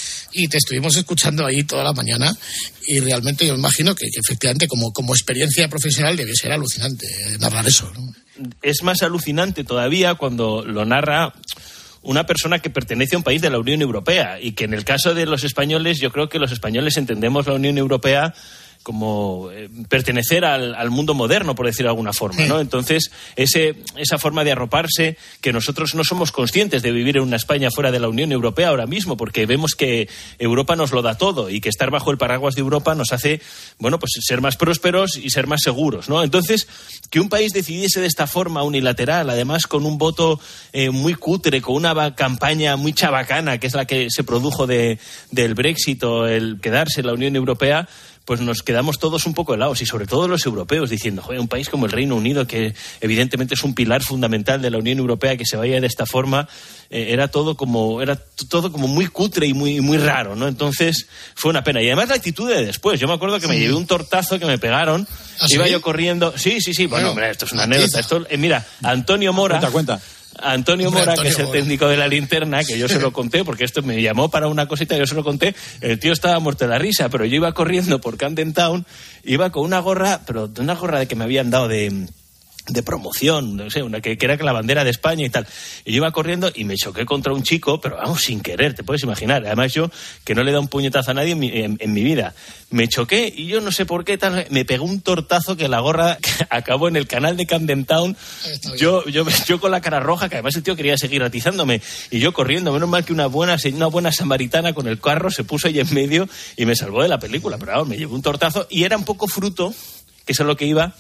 Y te estuvimos escuchando ahí toda la mañana, y realmente yo me imagino que, que efectivamente como, como experiencia profesional debe ser alucinante narrar eso, ¿no?
Es más alucinante todavía cuando lo narra una persona que pertenece a un país de la Unión Europea, y que en el caso de los españoles, yo creo que los españoles entendemos la Unión Europea como eh, pertenecer al, al mundo moderno, por decirlo de alguna forma, ¿no? Entonces, ese, esa forma de arroparse, que nosotros no somos conscientes de vivir en una España fuera de la Unión Europea ahora mismo, porque vemos que Europa nos lo da todo, y que estar bajo el paraguas de Europa nos hace, bueno, pues ser más prósperos y ser más seguros, ¿no? Entonces, que un país decidiese de esta forma unilateral, además con un voto eh, muy cutre, con una campaña muy chabacana, que es la que se produjo de, del Brexit o el quedarse en la Unión Europea, pues nos quedamos todos un poco helados, y sobre todo los europeos, diciendo, joder, un país como el Reino Unido, que evidentemente es un pilar fundamental de la Unión Europea, que se vaya de esta forma, eh, era todo como era todo como muy cutre y muy muy raro, ¿no? Entonces fue una pena. Y además la actitud de después, yo me acuerdo que me llevé un tortazo que me pegaron, ¿ah, iba sí? yo corriendo, sí, sí, sí, bueno, bueno hombre, esto es una anécdota, esto, eh, mira, Antonio Mora,
cuenta, cuenta.
Antonio Mora, Antonio, que es el técnico de la linterna, que yo se lo conté, porque esto me llamó para una cosita, yo se lo conté, el tío estaba muerto de la risa, pero yo iba corriendo por Camden Town, iba con una gorra, pero de una gorra de que me habían dado de... de promoción, no sé, una que, que era la bandera de España y tal. Y yo iba corriendo y me choqué contra un chico, pero vamos, sin querer, te puedes imaginar. Además yo, que no le he dado un puñetazo a nadie en mi, en, en mi vida. Me choqué y yo no sé por qué tal, me pegó un tortazo que la gorra acabó en el canal de Camden Town. Yo, yo, yo con la cara roja, que además el tío quería seguir atizándome. Y yo corriendo, menos mal que una buena, una buena samaritana con el carro se puso ahí en medio y me salvó de la película. Pero vamos, me llevó un tortazo y era un poco fruto, que es a lo que iba,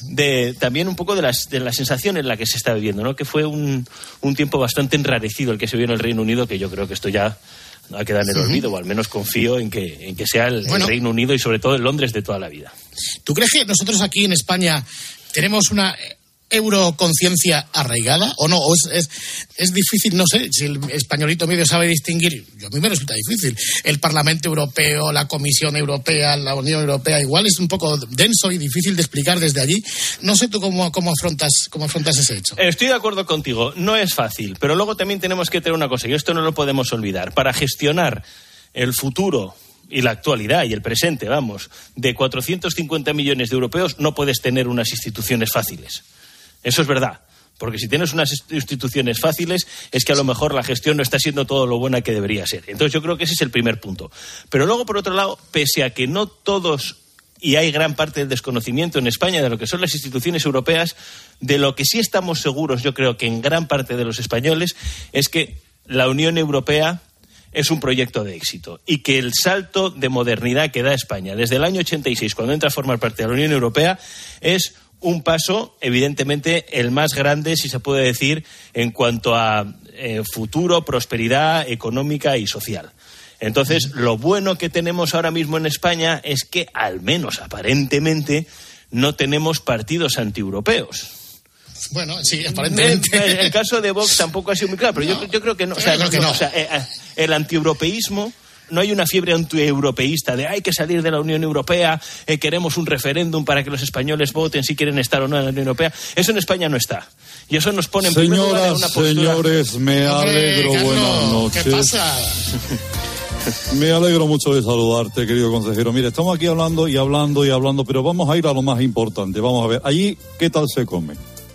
de también un poco de, las, de la sensación en la que se está viviendo, ¿no? Que fue un, un tiempo bastante enrarecido el que se vio en el Reino Unido, que yo creo que esto ya ha quedado en el olvido, o al menos confío en que, en que sea el, bueno, el Reino Unido y sobre todo en Londres de toda la vida.
¿Tú crees que nosotros aquí en España tenemos una euroconciencia arraigada o no? ¿O es, es, es difícil, no sé, si el españolito medio sabe distinguir? Yo, a mí me resulta difícil. El Parlamento Europeo, la Comisión Europea, la Unión Europea, igual es un poco denso y difícil de explicar desde allí. No sé tú cómo, cómo, afrontas, cómo afrontas ese hecho.
Estoy de acuerdo contigo, no es fácil, pero luego también tenemos que tener una cosa, y esto no lo podemos olvidar. Para gestionar el futuro y la actualidad y el presente, vamos, de cuatrocientos cincuenta millones de europeos, no puedes tener unas instituciones fáciles. Eso es verdad, porque si tienes unas instituciones fáciles es que a lo mejor la gestión no está siendo todo lo buena que debería ser. Entonces yo creo que ese es el primer punto. Pero luego, por otro lado, pese a que no todos, y hay gran parte del desconocimiento en España de lo que son las instituciones europeas, de lo que sí estamos seguros, yo creo que en gran parte de los españoles, es que la Unión Europea es un proyecto de éxito y que el salto de modernidad que da España desde el año ochenta y seis, cuando entra a formar parte de la Unión Europea, es un paso, evidentemente, el más grande, si se puede decir, en cuanto a eh, futuro, prosperidad económica y social. Entonces, lo bueno que tenemos ahora mismo en España es que, al menos aparentemente, no tenemos partidos antieuropeos.
Bueno, sí, aparentemente.
El, el caso de Vox tampoco ha sido muy claro, pero no, yo, yo creo que no. O sea,
creo que no.
O sea, el antieuropeísmo, no hay una fiebre antieuropeísta de hay que salir de la Unión Europea, eh, queremos un referéndum para que los españoles voten si quieren estar o no en la Unión Europea. Eso en España no está. Y eso nos pone en primer lugar en una postura.
Señores, me alegro.
Hombre,
buenas noches.
¿Qué pasa?
Me alegro mucho de saludarte, querido consejero. Mira, estamos aquí hablando y hablando y hablando, pero vamos a ir a lo más importante. Vamos a ver, allí, ¿qué tal se come?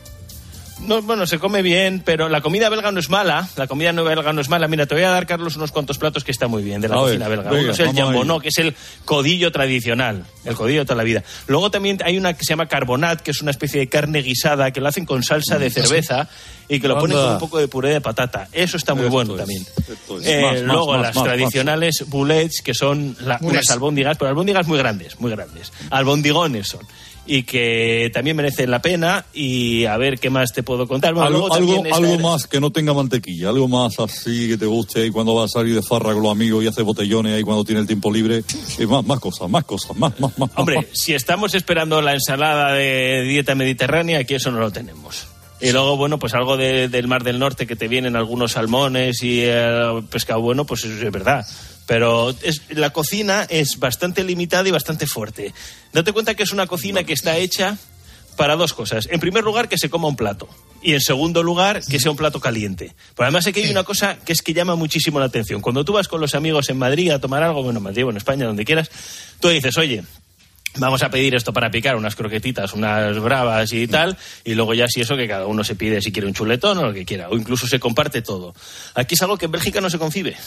No, bueno, se come bien, pero la comida belga no es mala. La comida no belga no es mala. Mira, te voy a dar, Carlos, unos cuantos platos que están muy bien de la a cocina ver, belga. Venga, uno es el jambonó, que es el codillo tradicional, el codillo de toda la vida. Luego también hay una que se llama carbonat, que es una especie de carne guisada que la hacen con salsa de cerveza y que lo ponen con un poco de puré de patata. Eso está muy Esto bueno es. también. Eh, más, luego más, las más, tradicionales más. boulets, que son la, unas albóndigas, pero albóndigas muy grandes, muy grandes. Albondigones son. Y que también merecen la pena. Y a ver qué más te puedo contar. Bueno,
algo algo, algo más que no tenga mantequilla, algo más así que te guste y cuando vas a salir de farra con los amigos y haces botellones ahí cuando tiene el tiempo libre. Y más, más cosas, más cosas, más, más, más.
Hombre,
más.
si estamos esperando la ensalada de dieta mediterránea, aquí eso no lo tenemos. Y luego, bueno, pues algo de, del Mar del Norte, que te vienen algunos salmones y eh, pescado bueno, pues eso es verdad. Pero es, la cocina es bastante limitada y bastante fuerte. Date cuenta que es una cocina que está hecha para dos cosas. En primer lugar, que se coma un plato. Y en segundo lugar, que sea un plato caliente. Pero además aquí hay una cosa que es que llama muchísimo la atención. Cuando tú vas con los amigos en Madrid a tomar algo, bueno, en Madrid o en España, donde quieras, tú dices, oye, vamos a pedir esto para picar, unas croquetitas, unas bravas y tal, y luego ya si eso que cada uno se pide si quiere un chuletón o lo que quiera, o incluso se comparte todo. Aquí es algo que en Bélgica no se concibe.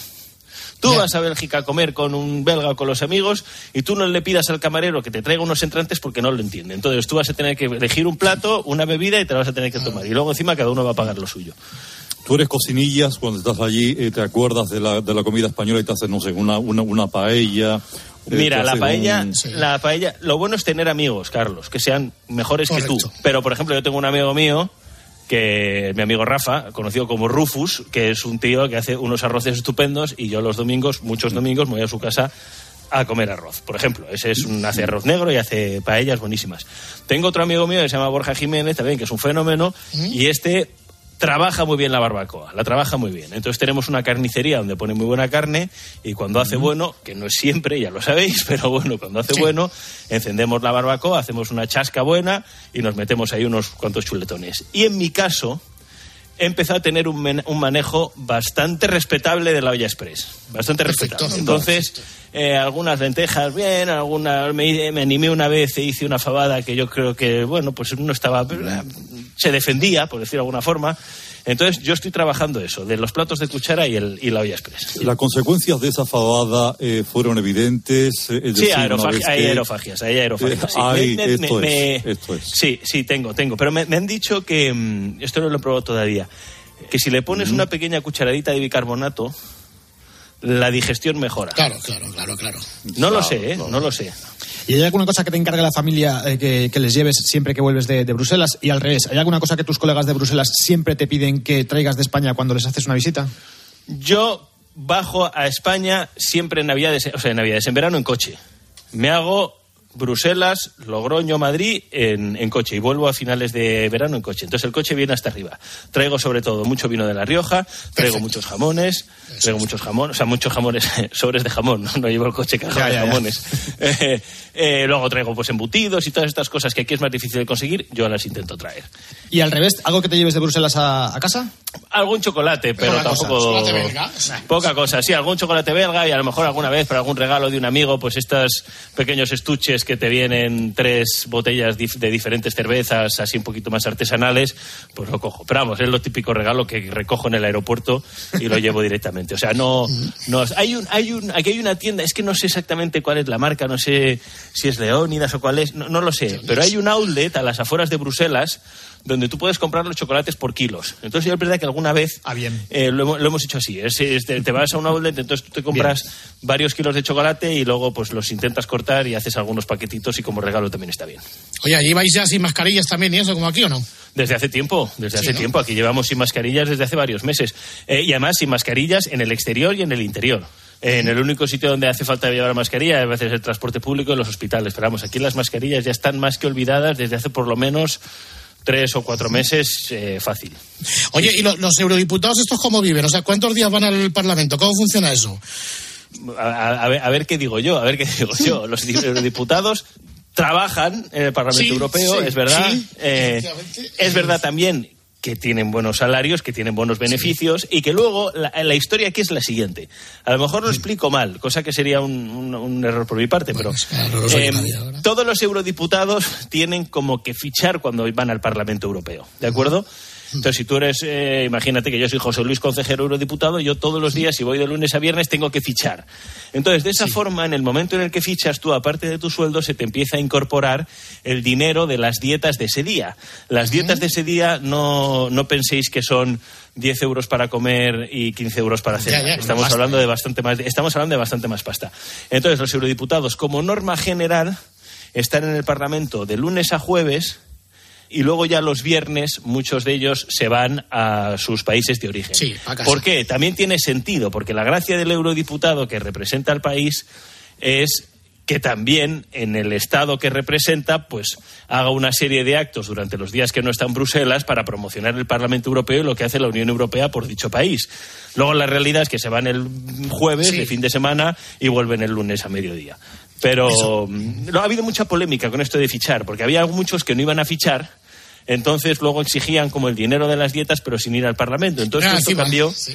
Tú vas a Bélgica a comer con un belga o con los amigos y tú no le pidas al camarero que te traiga unos entrantes porque no lo entiende. Entonces tú vas a tener que elegir un plato, una bebida y te la vas a tener que tomar. Y luego encima cada uno va a pagar lo suyo.
Tú eres cocinillas, cuando estás allí eh, te acuerdas de la, de la comida española y te haces, no sé, una, una, una paella. Eh,
Mira, la paella,
un...
sí. la paella, lo bueno es tener amigos, Carlos, que sean mejores Correcto. que tú. Pero, por ejemplo, yo tengo un amigo mío, que mi amigo Rafa, conocido como Rufus, que es un tío que hace unos arroces estupendos y yo los domingos, muchos domingos, me voy a su casa a comer arroz. Por ejemplo, ese es un hace arroz negro y hace paellas buenísimas. Tengo otro amigo mío que se llama Borja Jiménez, también, que es un fenómeno, ¿Mm? y este trabaja muy bien la barbacoa, la trabaja muy bien. Entonces tenemos una carnicería donde pone muy buena carne y cuando hace bueno, que no es siempre, ya lo sabéis, pero bueno, cuando hace sí. bueno, encendemos la barbacoa, hacemos una chasca buena y nos metemos ahí unos cuantos chuletones. Y en mi caso, he empezado a tener un, men- un manejo bastante respetable de la olla express. Bastante Perfecto. respetable. Entonces, eh, algunas lentejas bien, algunas me, me animé una vez e hice una fabada que yo creo que, bueno, pues no estaba... se defendía, por decirlo de alguna forma. Entonces, yo estoy trabajando eso, de los platos de cuchara y, el, y la olla express.
¿Las consecuencias de esa fabada eh, fueron evidentes? Es
sí,
decir,
aerofagi- hay
que...
aerofagias, hay aerofagias. Sí.
Hay,
me,
esto,
me,
es,
me,
esto es.
Sí, sí, tengo, tengo. Pero me, me han dicho que, esto no lo he probado todavía, que si le pones mm. una pequeña cucharadita de bicarbonato, la digestión mejora.
Claro, claro, claro, claro.
No
claro,
lo sé, ¿eh?
Claro.
No lo sé.
¿Y hay alguna cosa que te encargue la familia eh, que, que les lleves siempre que vuelves de, de Bruselas? Y al revés, ¿hay alguna cosa que tus colegas de Bruselas siempre te piden que traigas de España cuando les haces una visita?
Yo bajo a España siempre en Navidades, o sea, en Navidades, en verano en coche. Me hago Bruselas, Logroño, Madrid en, en coche y vuelvo a finales de verano en coche. Entonces el coche viene hasta arriba. Traigo sobre todo mucho vino de La Rioja, traigo Perfecto. muchos jamones, Eso traigo es. muchos jamones, o sea, muchos jamones, sobres de jamón, no, no llevo el coche caja de jamones. Eh, eh, luego traigo pues embutidos y todas estas cosas que aquí es más difícil de conseguir, yo las intento traer.
¿Y al revés, algo que te lleves de Bruselas a, a casa?
Algún chocolate, pero Poca tampoco...
Cosa. ¿Chocolate belga?
Poca cosa, sí, algún chocolate belga y a lo mejor alguna vez para algún regalo de un amigo, pues estos pequeños estuches que te vienen tres botellas de diferentes cervezas, así un poquito más artesanales, pues lo cojo. Pero vamos, es lo típico regalo que recojo en el aeropuerto y lo llevo directamente. O sea, no... no hay un, hay un, aquí hay una tienda, es que no sé exactamente cuál es la marca, no sé si es Leónidas o cuál es, no, no lo sé, pero hay un outlet a las afueras de Bruselas donde tú puedes comprar los chocolates por kilos. Entonces yo es verdad que alguna vez
ah, bien.
Eh, lo, lo hemos hecho así. Es, es, te, te vas a una outlet, entonces tú te compras bien. varios kilos de chocolate y luego pues los intentas cortar y haces algunos paquetitos y como regalo también está bien.
Oye, ¿allí vais ya sin mascarillas también y eso como aquí o no?
Desde hace tiempo, desde sí, hace ¿no? tiempo. Aquí llevamos sin mascarillas desde hace varios meses. Eh, y además sin mascarillas en el exterior y en el interior. Eh, en el único sitio donde hace falta llevar mascarilla a veces es el transporte público y los hospitales. Pero vamos, aquí las mascarillas ya están más que olvidadas desde hace por lo menos tres o cuatro meses, eh, fácil.
Oye, ¿y lo, los eurodiputados estos cómo viven? O sea, ¿cuántos días van al Parlamento? ¿Cómo funciona eso?
A, a, a, ver, a ver qué digo yo, a ver qué digo yo. Los eurodiputados trabajan en el Parlamento sí, Europeo, sí, es verdad. Sí, eh, es verdad también que tienen buenos salarios, que tienen buenos beneficios sí. y que luego la, la historia aquí es la siguiente. A lo mejor lo explico mal, cosa que sería un, un, un error por mi parte, bueno, pero es eh, todos los eurodiputados tienen como que fichar cuando van al Parlamento Europeo, ¿de acuerdo? Entonces, si tú eres, eh, imagínate que yo soy José Luis Concejero eurodiputado, yo todos los días, si voy de lunes a viernes, tengo que fichar. Entonces, de esa sí. forma, en el momento en el que fichas, tú, aparte de tu sueldo, se te empieza a incorporar el dinero de las dietas de ese día. Las dietas uh-huh. de ese día, no, no penséis que son diez euros para comer y quince euros para cenar. Ya, ya, estamos basta, hablando de bastante más, estamos hablando de bastante más pasta. Entonces, los eurodiputados, como norma general, están en el Parlamento de lunes a jueves. Y luego ya los viernes muchos de ellos se van a sus países de origen.
Sí, a casa.
¿Por qué? También tiene sentido, porque la gracia del eurodiputado que representa al país es que también en el estado que representa pues haga una serie de actos durante los días que no está en Bruselas para promocionar el Parlamento Europeo y lo que hace la Unión Europea por dicho país. Luego la realidad es que se van el jueves sí. de fin de semana y vuelven el lunes a mediodía. Pero no, ha habido mucha polémica con esto de fichar, porque había muchos que no iban a fichar, entonces luego exigían como el dinero de las dietas, pero sin ir al Parlamento. Entonces ah, esto sí, cambió sí.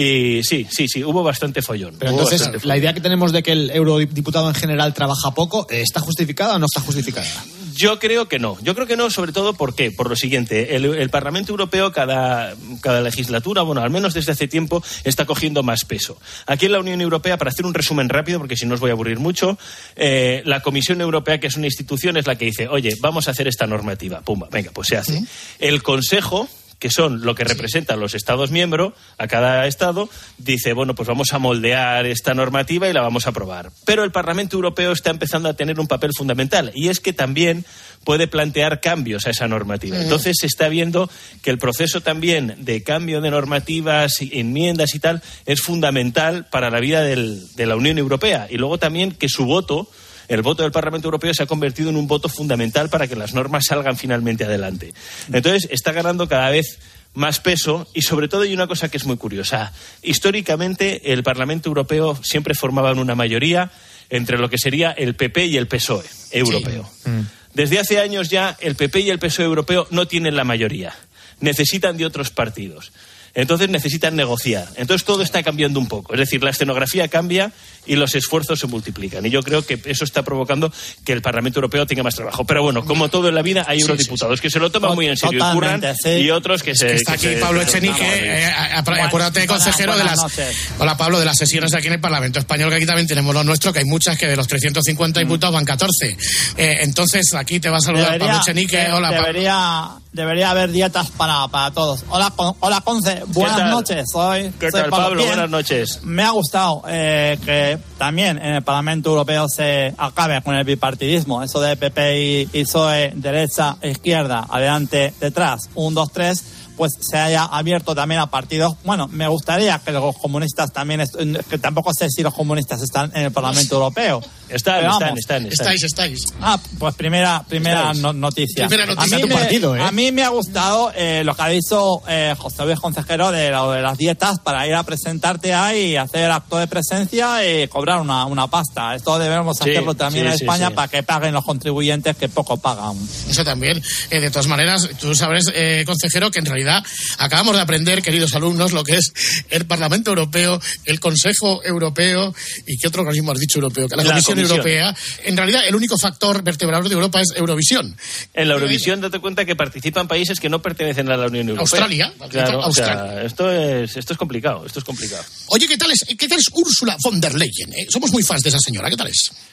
y sí, sí, sí, hubo bastante follón.
Pero entonces,
bastante
la idea que tenemos de que el eurodiputado en general trabaja poco, ¿está justificada o no está justificada?
Yo creo que no. Yo creo que no, sobre todo ¿por qué? Por lo siguiente, el, el Parlamento Europeo cada, cada legislatura, bueno, al menos desde hace tiempo, está cogiendo más peso. Aquí en la Unión Europea, para hacer un resumen rápido, porque si no os voy a aburrir mucho, eh, la Comisión Europea, que es una institución, es la que dice, oye, vamos a hacer esta normativa. Pumba, venga, pues se hace. ¿Mm? El Consejo, que son lo que representan los Estados miembros, a cada Estado, dice, bueno, pues vamos a moldear esta normativa y la vamos a aprobar. Pero el Parlamento Europeo está empezando a tener un papel fundamental, y es que también puede plantear cambios a esa normativa. Entonces se está viendo que el proceso también de cambio de normativas, enmiendas y tal, es fundamental para la vida del, de la Unión Europea. Y luego también que su voto, el voto del Parlamento Europeo, se ha convertido en un voto fundamental para que las normas salgan finalmente adelante. Entonces, está ganando cada vez más peso y, sobre todo, hay una cosa que es muy curiosa. Históricamente, el Parlamento Europeo siempre formaba una mayoría entre lo que sería el P P y el P S O E europeo. Sí. Mm. Desde hace años ya, el P P y el P S O E europeo no tienen la mayoría. Necesitan de otros partidos. Entonces necesitan negociar. Entonces todo está cambiando un poco. Es decir, la escenografía cambia y los esfuerzos se multiplican. Y yo creo que eso está provocando que el Parlamento Europeo tenga más trabajo. Pero bueno, como todo en la vida, hay eurodiputados sí, sí, sí. que se lo toman muy en serio y curran, sí. y otros que se...
Que está
que
aquí
se,
Pablo
se,
Echenique, eh, eh, acuérdate, consejero de las... Hola, Pablo, de las sesiones de aquí en el Parlamento Español, que aquí también tenemos lo nuestro, que hay muchas, que de los trescientos cincuenta diputados van catorce. Eh, entonces, aquí te va a saludar debería, Pablo Echenique.
De,
hola,
debería,
Pablo.
Debería haber dietas para, para todos. Hola, hola Conce, buenas noches. Soy,
¿Qué
soy
tal,
Pablo?
Pablo?
Bien.
Buenas noches.
Me ha gustado eh, que también en el Parlamento Europeo se acabe con el bipartidismo. Eso de P P y, y P S O E, derecha, izquierda, adelante, detrás, un, dos, tres, pues se haya abierto también a partidos. Bueno, me gustaría que los comunistas también, est- que tampoco sé si los comunistas están en el Parlamento Europeo.
Están,
vamos,
están, están, están.
Estáis, estáis.
Ah, pues primera primera no, noticia.
Primera noticia.
A mí,
tu
me,
partido, ¿eh?
a mí me ha gustado eh, lo que ha dicho eh, José Luis Consejero de, lo de las dietas para ir a presentarte ahí y hacer acto de presencia y cobrar una, una pasta. Esto debemos
Sí,
hacerlo también
sí,
en
sí,
España
sí.
para que paguen los contribuyentes que poco pagan.
Eso también. Eh, de todas maneras, tú sabes, eh, consejero, que en realidad acabamos de aprender, queridos alumnos, lo que es el Parlamento Europeo, el Consejo Europeo y ¿qué otro organismo has dicho europeo? La, la Comisión, Comisión Europea. En realidad, el único factor vertebrador de Europa es Eurovisión.
En la Eurovisión, date cuenta que participan países que no pertenecen a la Unión Europea.
Australia.
Claro,
Australia.
O sea, esto es, esto es complicado, esto es complicado.
Oye, ¿qué tal es, qué tal es Ursula von der Leyen? Eh? Somos muy fans de esa señora, ¿qué tal es?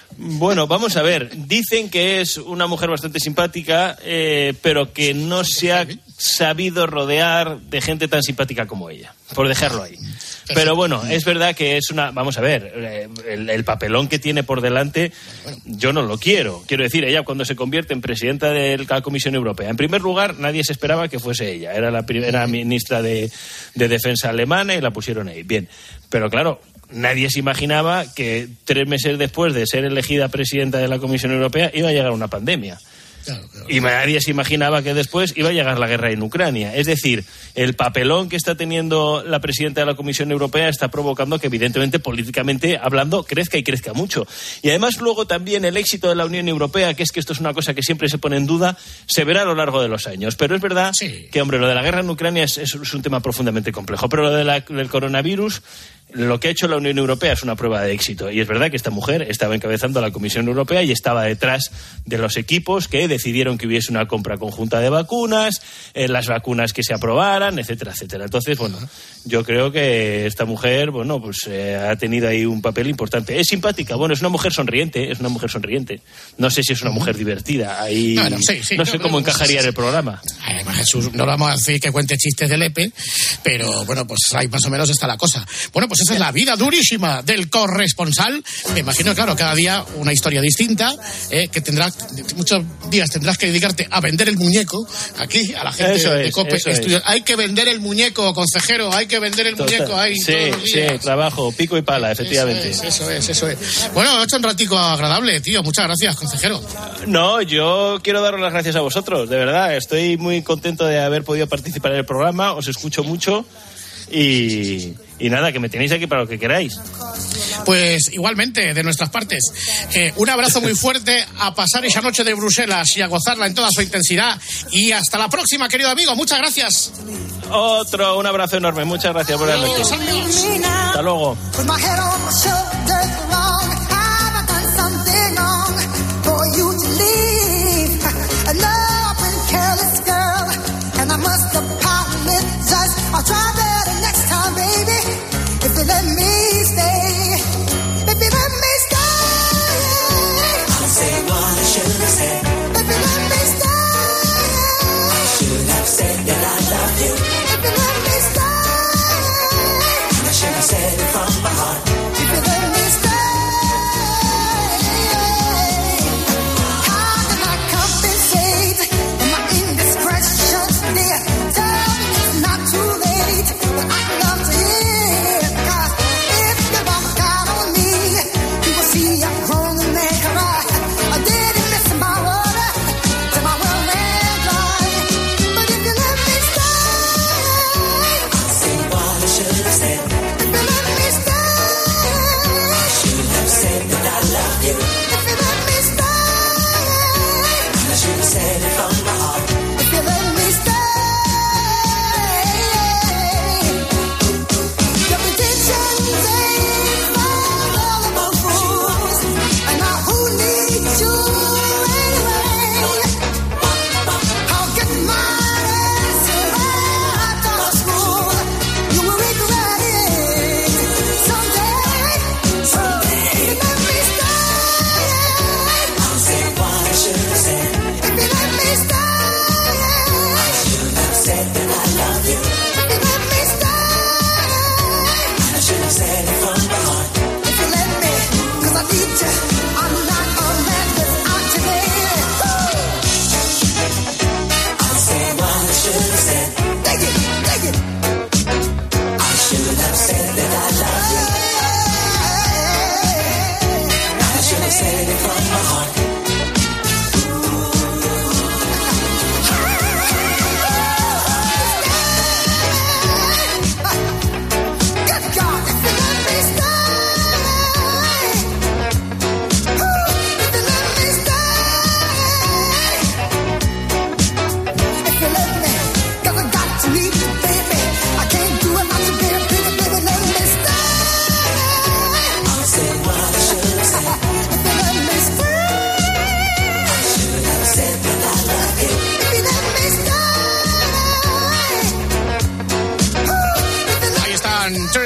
Bueno, vamos a ver. Dicen que es una mujer bastante simpática, eh, pero que no se ha sabido rodear de gente tan simpática como ella, por dejarlo ahí. Pero bueno, es verdad que es una... Vamos a ver, el, el papelón que tiene por delante, yo no lo quiero. Quiero decir, ella cuando se convierte en presidenta de la Comisión Europea, en primer lugar, nadie se esperaba que fuese ella. Era la primera ministra de, de Defensa alemana y la pusieron ahí. Bien, pero claro... Nadie se imaginaba que tres meses después de ser elegida presidenta de la Comisión Europea iba a llegar una pandemia. Claro, claro. Y nadie se imaginaba que después iba a llegar la guerra en Ucrania. Es decir, el papelón que está teniendo la presidenta de la Comisión Europea está provocando que, evidentemente, políticamente hablando, crezca y crezca mucho. Y además luego también el éxito de la Unión Europea, que es que esto es una cosa que siempre se pone en duda, se verá a lo largo de los años. Pero es verdad sí. que, hombre, lo de la guerra en Ucrania es, es un tema profundamente complejo. Pero lo de la, del coronavirus... Lo que ha hecho la Unión Europea es una prueba de éxito. Y es verdad que esta mujer estaba encabezando la Comisión Europea y estaba detrás de los equipos que decidieron que hubiese una compra conjunta de vacunas, eh, las vacunas que se aprobaran, etcétera, etcétera. Entonces, bueno, yo creo que esta mujer, bueno, pues eh, ha tenido ahí un papel importante. Es simpática, bueno, es una mujer sonriente, es una mujer sonriente. No sé si es una mujer divertida. Ahí no, no, sí, sí, no sé no, cómo no, encajaría sí, sí. en el programa.
Además, Jesús, no vamos a decir que cuente chistes de Lepe, pero bueno, pues ahí más o menos está la cosa. Bueno, pues esa es la vida durísima del corresponsal. Me imagino, claro, cada día una historia distinta, eh, que tendrá muchos días tendrás que dedicarte a vender el muñeco aquí a la gente eso de es, COPE. Estudios. Hay que vender el muñeco, consejero, hay que vender el Total. muñeco ahí
sí,
todos los días.
Sí, trabajo, pico y pala, efectivamente.
Eso es, eso es, eso es. Bueno, he hecho un ratico agradable, tío. Muchas gracias, consejero.
No, yo quiero daros las gracias a vosotros, de verdad. Estoy muy contento de haber podido participar en el programa, os escucho mucho y... Y nada, que me tenéis aquí para lo que queráis.
Pues igualmente, de nuestras partes. Eh, un abrazo muy fuerte, a pasar esa noche de Bruselas y a gozarla en toda su intensidad. Y hasta la próxima, querido amigo. Muchas gracias.
Otro, un abrazo enorme. Muchas gracias. Buenas noches. Hasta luego.
If you let me stay, if you let me stay, I'll say what I should have said. If you let me stay, I should have said that I love you. If you let me stay, I should have said it from my heart. If you let me stay, how can I compensate my indiscretions, dear? Tell me it's not too late, but I'd love to hear.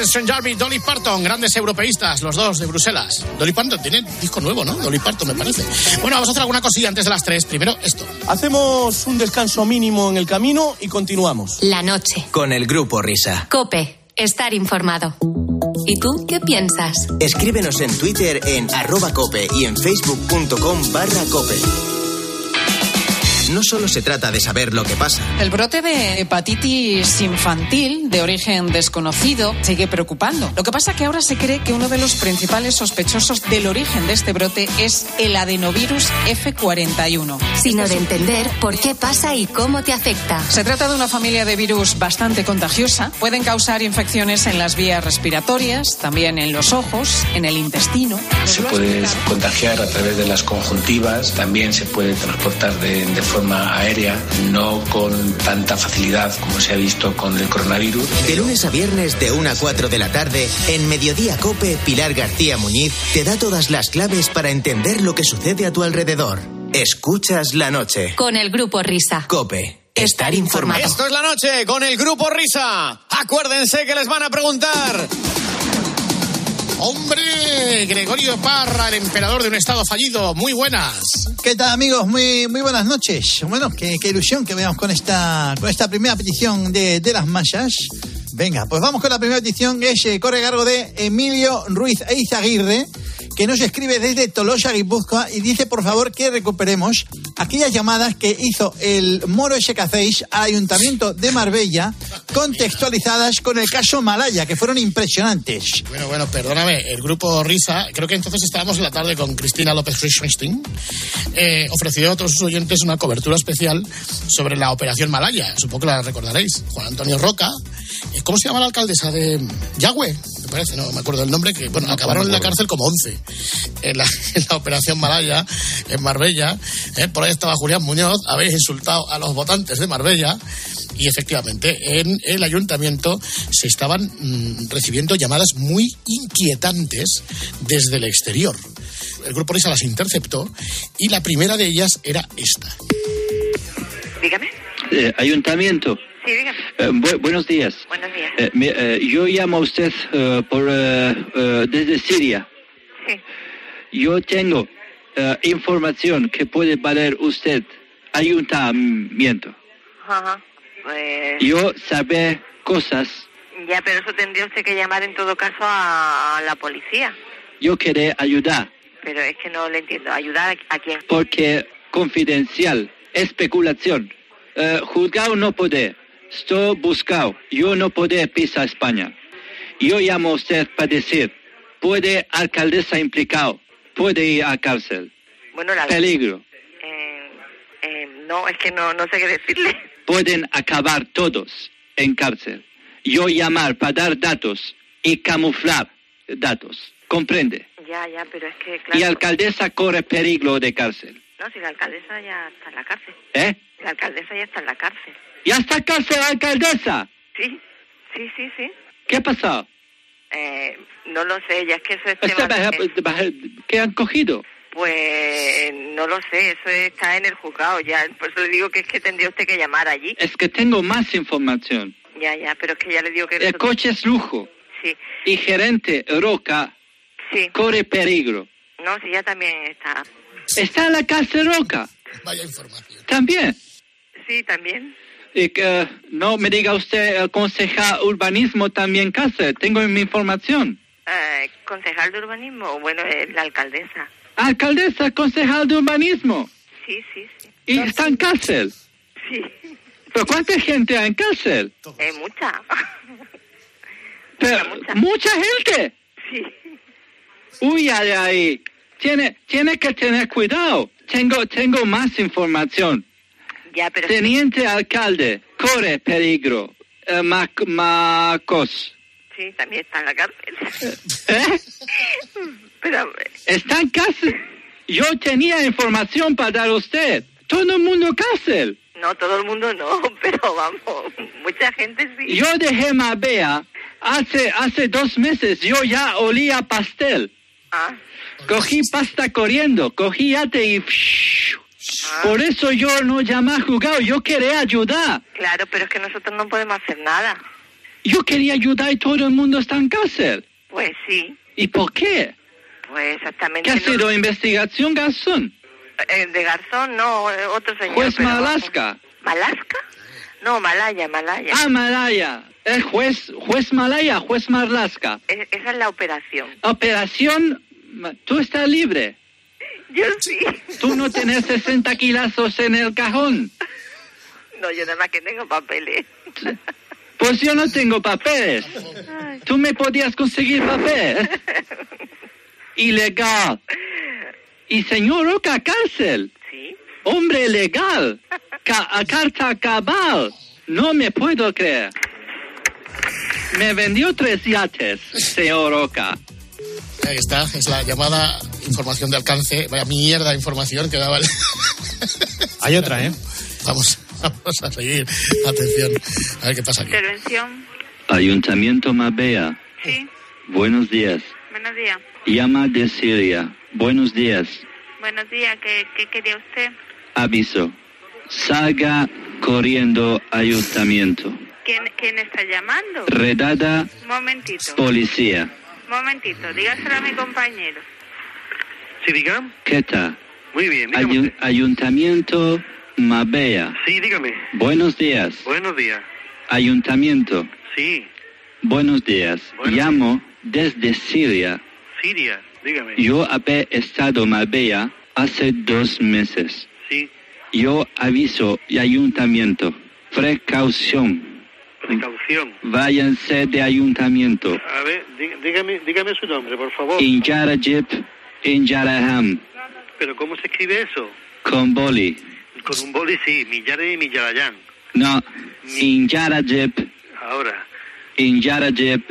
Saint Jarvis, Dolly Parton, grandes europeístas, los dos de Bruselas. Dolly Parton tiene disco nuevo, ¿no? Dolly Parton, me parece. Bueno, vamos a hacer alguna cosilla antes de las tres. Primero, esto.
Hacemos un descanso mínimo en el camino y continuamos.
La noche.
Con el Grupo Risa.
COPE. Estar informado. ¿Y tú qué piensas?
Escríbenos en Twitter en arroba cope y en facebook.com barra cope. No solo se trata de saber lo que pasa.
El brote de hepatitis infantil de origen desconocido sigue preocupando. Lo que pasa es que ahora se cree que uno de los principales sospechosos del origen de este brote es el adenovirus efe cuarenta y uno.
Sino de entender por qué pasa y cómo te afecta.
Se trata de una familia de virus bastante contagiosa. Pueden causar infecciones en las vías respiratorias, también en los ojos, en el intestino.
Se puede contagiar a través de las conjuntivas, también se puede transportar de, de forma aérea, no con tanta facilidad como se ha visto con el coronavirus.
De lunes a viernes de una a cuatro de la tarde, en Mediodía Cope, Pilar García Muñiz te da todas las claves para entender lo que sucede a tu alrededor. Escuchas La Noche.
Con el Grupo Risa.
Cope. Estar informado.
Esto es La Noche con el Grupo Risa. Acuérdense que les van a preguntar...
¡Hombre! Gregorio Parra, el emperador de un estado fallido. Muy buenas.
¿Qué tal, amigos? Muy muy buenas noches. Bueno, qué, qué ilusión que veamos con esta con esta primera petición de, de las masas. Venga, pues vamos con la primera petición. Es, eh, corre a cargo de Emilio Ruiz Eizaguirre, que nos escribe desde Tolosa, Guipúzcoa, y dice, por favor, que recuperemos aquellas llamadas que hizo el Moro ese que hacéis al Ayuntamiento de Marbella, contextualizadas con el caso Malaya, que fueron impresionantes.
Bueno, bueno, perdóname, el Grupo Risa, creo que entonces estábamos en la tarde con Cristina López Christenstein, eh, ofreció a otros oyentes una cobertura especial sobre la Operación Malaya. Supongo que la recordaréis. Juan Antonio Roca, ¿cómo se llama la alcaldesa de Yagüe? Me parece, no me acuerdo el nombre, que bueno, acabaron en la cárcel como once en la, en la Operación Malaya, en Marbella. Eh, por ahí estaba Julián Muñoz, habéis insultado a los votantes de Marbella, y efectivamente en el ayuntamiento se estaban mmm, recibiendo llamadas muy inquietantes desde el exterior. El Grupo Risa las interceptó y la primera de ellas era esta.
Dígame.
Eh, ayuntamiento.
Sí, dígame.
Eh, bu- buenos días.
Buenos días.
Eh, me, eh, yo llamo a usted eh, por, eh, eh, desde Siria.
Sí.
Yo tengo eh, información que puede valer usted, ayuntamiento.
Ajá. Pues...
Yo sabe cosas.
Ya, pero eso tendría usted que llamar en todo caso a, a la policía.
Yo quiero ayudar.
Pero es que no le entiendo. ¿Ayudar a, a quién?
Porque confidencial, especulación. Eh, juzgado no puede. Estoy buscado. Yo no puedo pisar España. Yo llamo a usted para decir, puede alcaldesa implicado, puede ir a cárcel.
Bueno, la...
Peligro.
Eh, eh, no, es que no, no sé qué decirle.
Pueden acabar todos en cárcel. Yo llamar para dar datos y camuflar datos. ¿Comprende?
Ya, ya, pero es que, claro...
Y alcaldesa corre peligro de cárcel.
No, si la alcaldesa ya está en la cárcel.
¿Eh?
La alcaldesa ya está en la cárcel.
¿Ya está en cárcel la alcaldesa?
Sí, sí, sí, sí.
¿Qué ha pasado?
Eh, no lo sé, ya es que eso es tema de...
¿Qué han cogido?
Pues no lo sé, eso está en el juzgado ya. Por eso le digo que es que tendría usted que llamar allí.
Es que tengo más información.
Ya, ya, pero es que ya le digo que...
El coche es lujo.
Sí.
Y gerente Roca
sí.
corre peligro.
No, sí, ya también está.
¿Está en la cárcel Roca?
Vaya información.
¿También?
Sí, también.
Y que no me diga usted, el concejal urbanismo también cárcel. Tengo mi información.
Eh, ¿Concejal de urbanismo? Bueno, es la alcaldesa.
Alcaldesa, concejal de urbanismo.
Sí, sí, sí.
¿Y está en cárcel?
Sí.
¿Pero cuánta gente hay en cárcel?
Eh, mucha.
Pero,
mucha, mucha.
¿Mucha gente?
Sí.
Uy, ay, ay. Tiene, tiene que tener cuidado. Tengo, tengo más información.
Ya, pero...
Teniente alcalde, corre peligro. Eh, Mac- Macos.
Sí, también está en la cárcel.
¿Eh?
Pero...
Está en cárcel. Yo tenía información para dar a usted. Todo el mundo en cárcel.
No, todo el mundo no, pero vamos, mucha gente sí.
Yo dejé Marbella hace, hace dos meses. Yo ya olía pastel.
Ah.
Cogí pasta corriendo, cogí ate y...
Ah.
Por eso yo no llamé a juzgado, yo quería ayudar.
Claro, pero es que nosotros no podemos hacer nada.
Yo quería ayudar y todo el mundo está en cárcel.
Pues sí.
¿Y por qué?
Pues exactamente.
¿Qué ha
no-
sido investigación, Garzón?
Eh, de Garzón, no, eh, otro señor.
Juez
pero vamos.
Malaska.
¿Malaska? No, Malaya, Malaya.
Ah, Malaya. El juez, juez Malaya, juez Marlaska.
E- esa es la operación.
Operación, tú estás libre.
Yo sí.
Tú no tienes sesenta kilazos en el cajón.
No, yo nada más que tengo papeles.
Pues yo no tengo papeles. Tú me podías conseguir papeles. Ilegal. Y señor Roca, cárcel.
Sí.
Hombre legal. Ca- a carta cabal. No me puedo creer. Me vendió tres yates, señor Roca.
Ahí está, es la llamada información de alcance. Vaya mierda de información que daba el...
Hay otra, ¿eh?
Vamos, vamos a seguir. Atención, a ver qué pasa aquí.
Intervención.
Ayuntamiento Marbella.
Sí.
Buenos días.
Buenos días.
Llama de Siria. Buenos días.
Buenos días. ¿Qué, qué quería usted?
Aviso. Salga corriendo ayuntamiento.
¿Quién, quién está llamando?
Redada
Momentito.
policía.
Momentito. Dígaselo a mi compañero.
Sí, diga.
¿Qué tal?
Muy bien, dígame
Ayu-
usted.
ayuntamiento Marbella.
Sí, dígame.
Buenos días.
Buenos días.
Ayuntamiento.
Sí,
Buenos días.
Buenos
Llamo desde Siria.
Siria, dígame.
Yo había estado en Marbella hace dos meses.
Sí,
Yo aviso y ayuntamiento. Precaución.
precaución.
Váyanse de ayuntamiento.
A ver, dí- dígame, dígame su nombre, por favor.
Injarajip, Injaraham.
¿Pero cómo se escribe eso?
Con boli.
Con un boli, sí. Millare y Millarayán.
No. Injarajip,
Ahora.
Injarajip,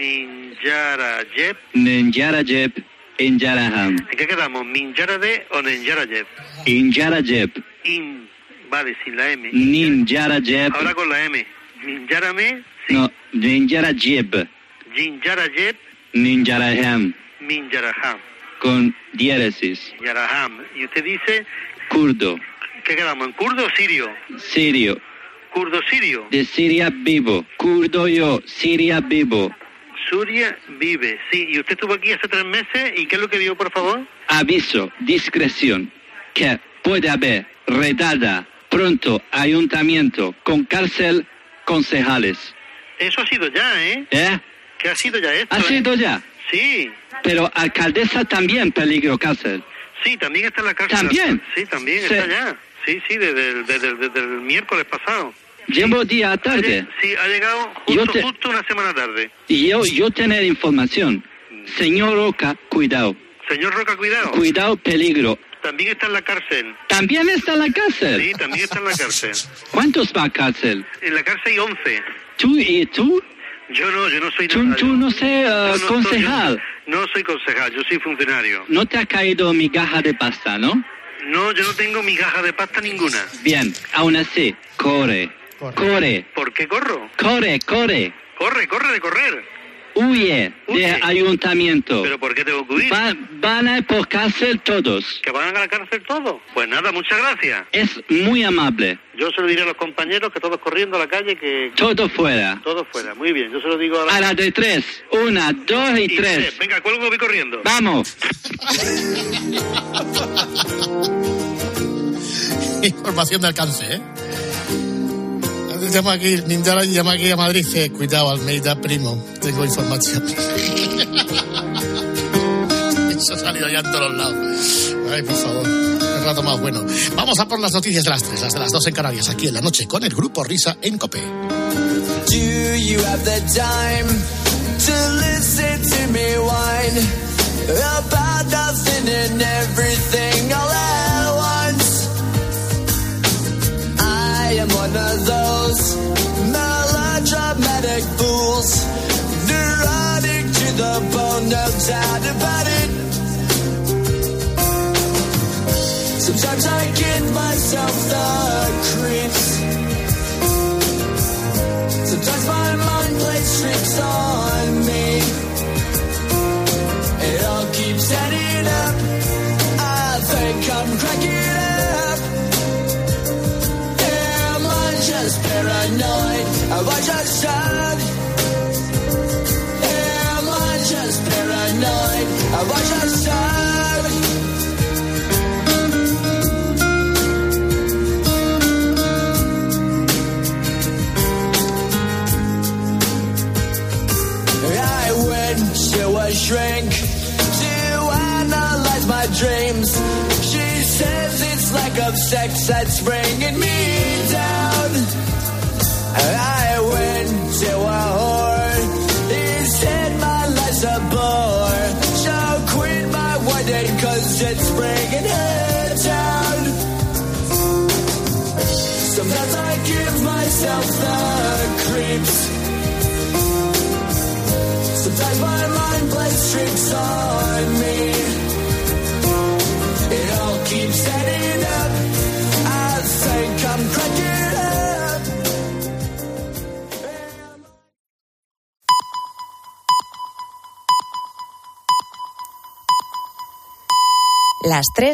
Minjarayep.
Ninjarajip, Injaraham.
¿En qué quedamos? ¿Minjarade o Ninjarayep?
Injarajip,
In. Vale, sin la M.
Ninjarajip.
Ahora con la M. Minjarame,
No, Ninjarajip,
Jinjarayep,
Ninjaraham.
Minjaraham.
Con diéresis.
Yaraham. Y usted dice,
Kurdo,
¿qué quedamos? ¿En kurdo o sirio?
sirio.
Kurdo sirio.
De Siria vivo. Kurdo yo, Siria vivo.
Suria vive, sí. ¿Y usted estuvo aquí hace tres meses? ¿Y qué es lo que vio, por favor?
Aviso, discreción, que puede haber redada pronto ayuntamiento con cárcel concejales.
Eso ha sido ya, ¿eh?
¿Eh?
¿Qué ha sido ya esto?
¿Ha
eh?
sido ya?
Sí,
Pero alcaldesa también peligro cárcel.
sí, también está en la cárcel.
¿También?
Sí, también
Sí.
está ya. Sí, sí, desde el, desde, el- desde el miércoles pasado.
Llevo día a tarde.
Sí, ha llegado
Yo
justo,
te-
justo una semana tarde.
Y yo, yo tener información. Señor Roca, cuidado.
Señor Roca, cuidado.
Cuidado, peligro.
También está en la cárcel.
¿También está en la cárcel?
Sí, también está en la cárcel.
¿Cuántos va a cárcel?
En la cárcel hay once.
¿Tú y tú?
Yo no, yo no soy
Tú,
nada.
tú
yo-
no sé, uh,
yo no
concejal.
soy- yo no soy concejal, yo soy funcionario.
No te ha caído migaja de pasta, ¿no?
No, yo no tengo migaja de pasta ninguna.
Bien, aún así, corre, corre,
¿Por qué corro?
corre, corre,
Corre, corre de correr.
huye de ayuntamiento.
¿Pero por qué tengo que huir?
Va- van a ir por cárcel todos.
¿Que van a la cárcel todos? Pues nada, muchas gracias.
Es muy amable.
Yo se lo diré a los compañeros que todos corriendo a la calle, que...
Todo fuera.
Todo fuera, muy bien. Yo se lo digo a la...
A la de tres. Una, dos y
Y
tres.
Venga, cuelgo, voy corriendo.
Vamos.
Información de alcance, ¿eh? Llama aquí, Ninjara llama aquí a Madrid y dice, cuidado, Almeida, primo, tengo información. Eso ha salido ya en todos los lados. Ay, por favor, el rato más bueno. Vamos a por las noticias de las tres, las de las dos en Canarias, aquí en la noche, con el Grupo Risa en COPE.
Do you have the time to listen to me whine about nothing and everything all at once? I am one of those melodramatic fools, neurotic to the bone, no doubt about it. Sometimes I give myself the creeps. Sometimes my mind plays tricks on me. It all keeps adding up. I think I'm cracking up. Am I just paranoid? Am I just sad? vaya a ser. I went to a shrink to analyze my dreams. She says it's lack of sex that's bringing me down. I went to a whore. He said my life's a bore. So quit my wedding cause it's bringing her down. Sometimes I give myself the creeps. Sometimes my mind plays tricks on me. It all keeps adding up. I think I'm cracking up.
Las tres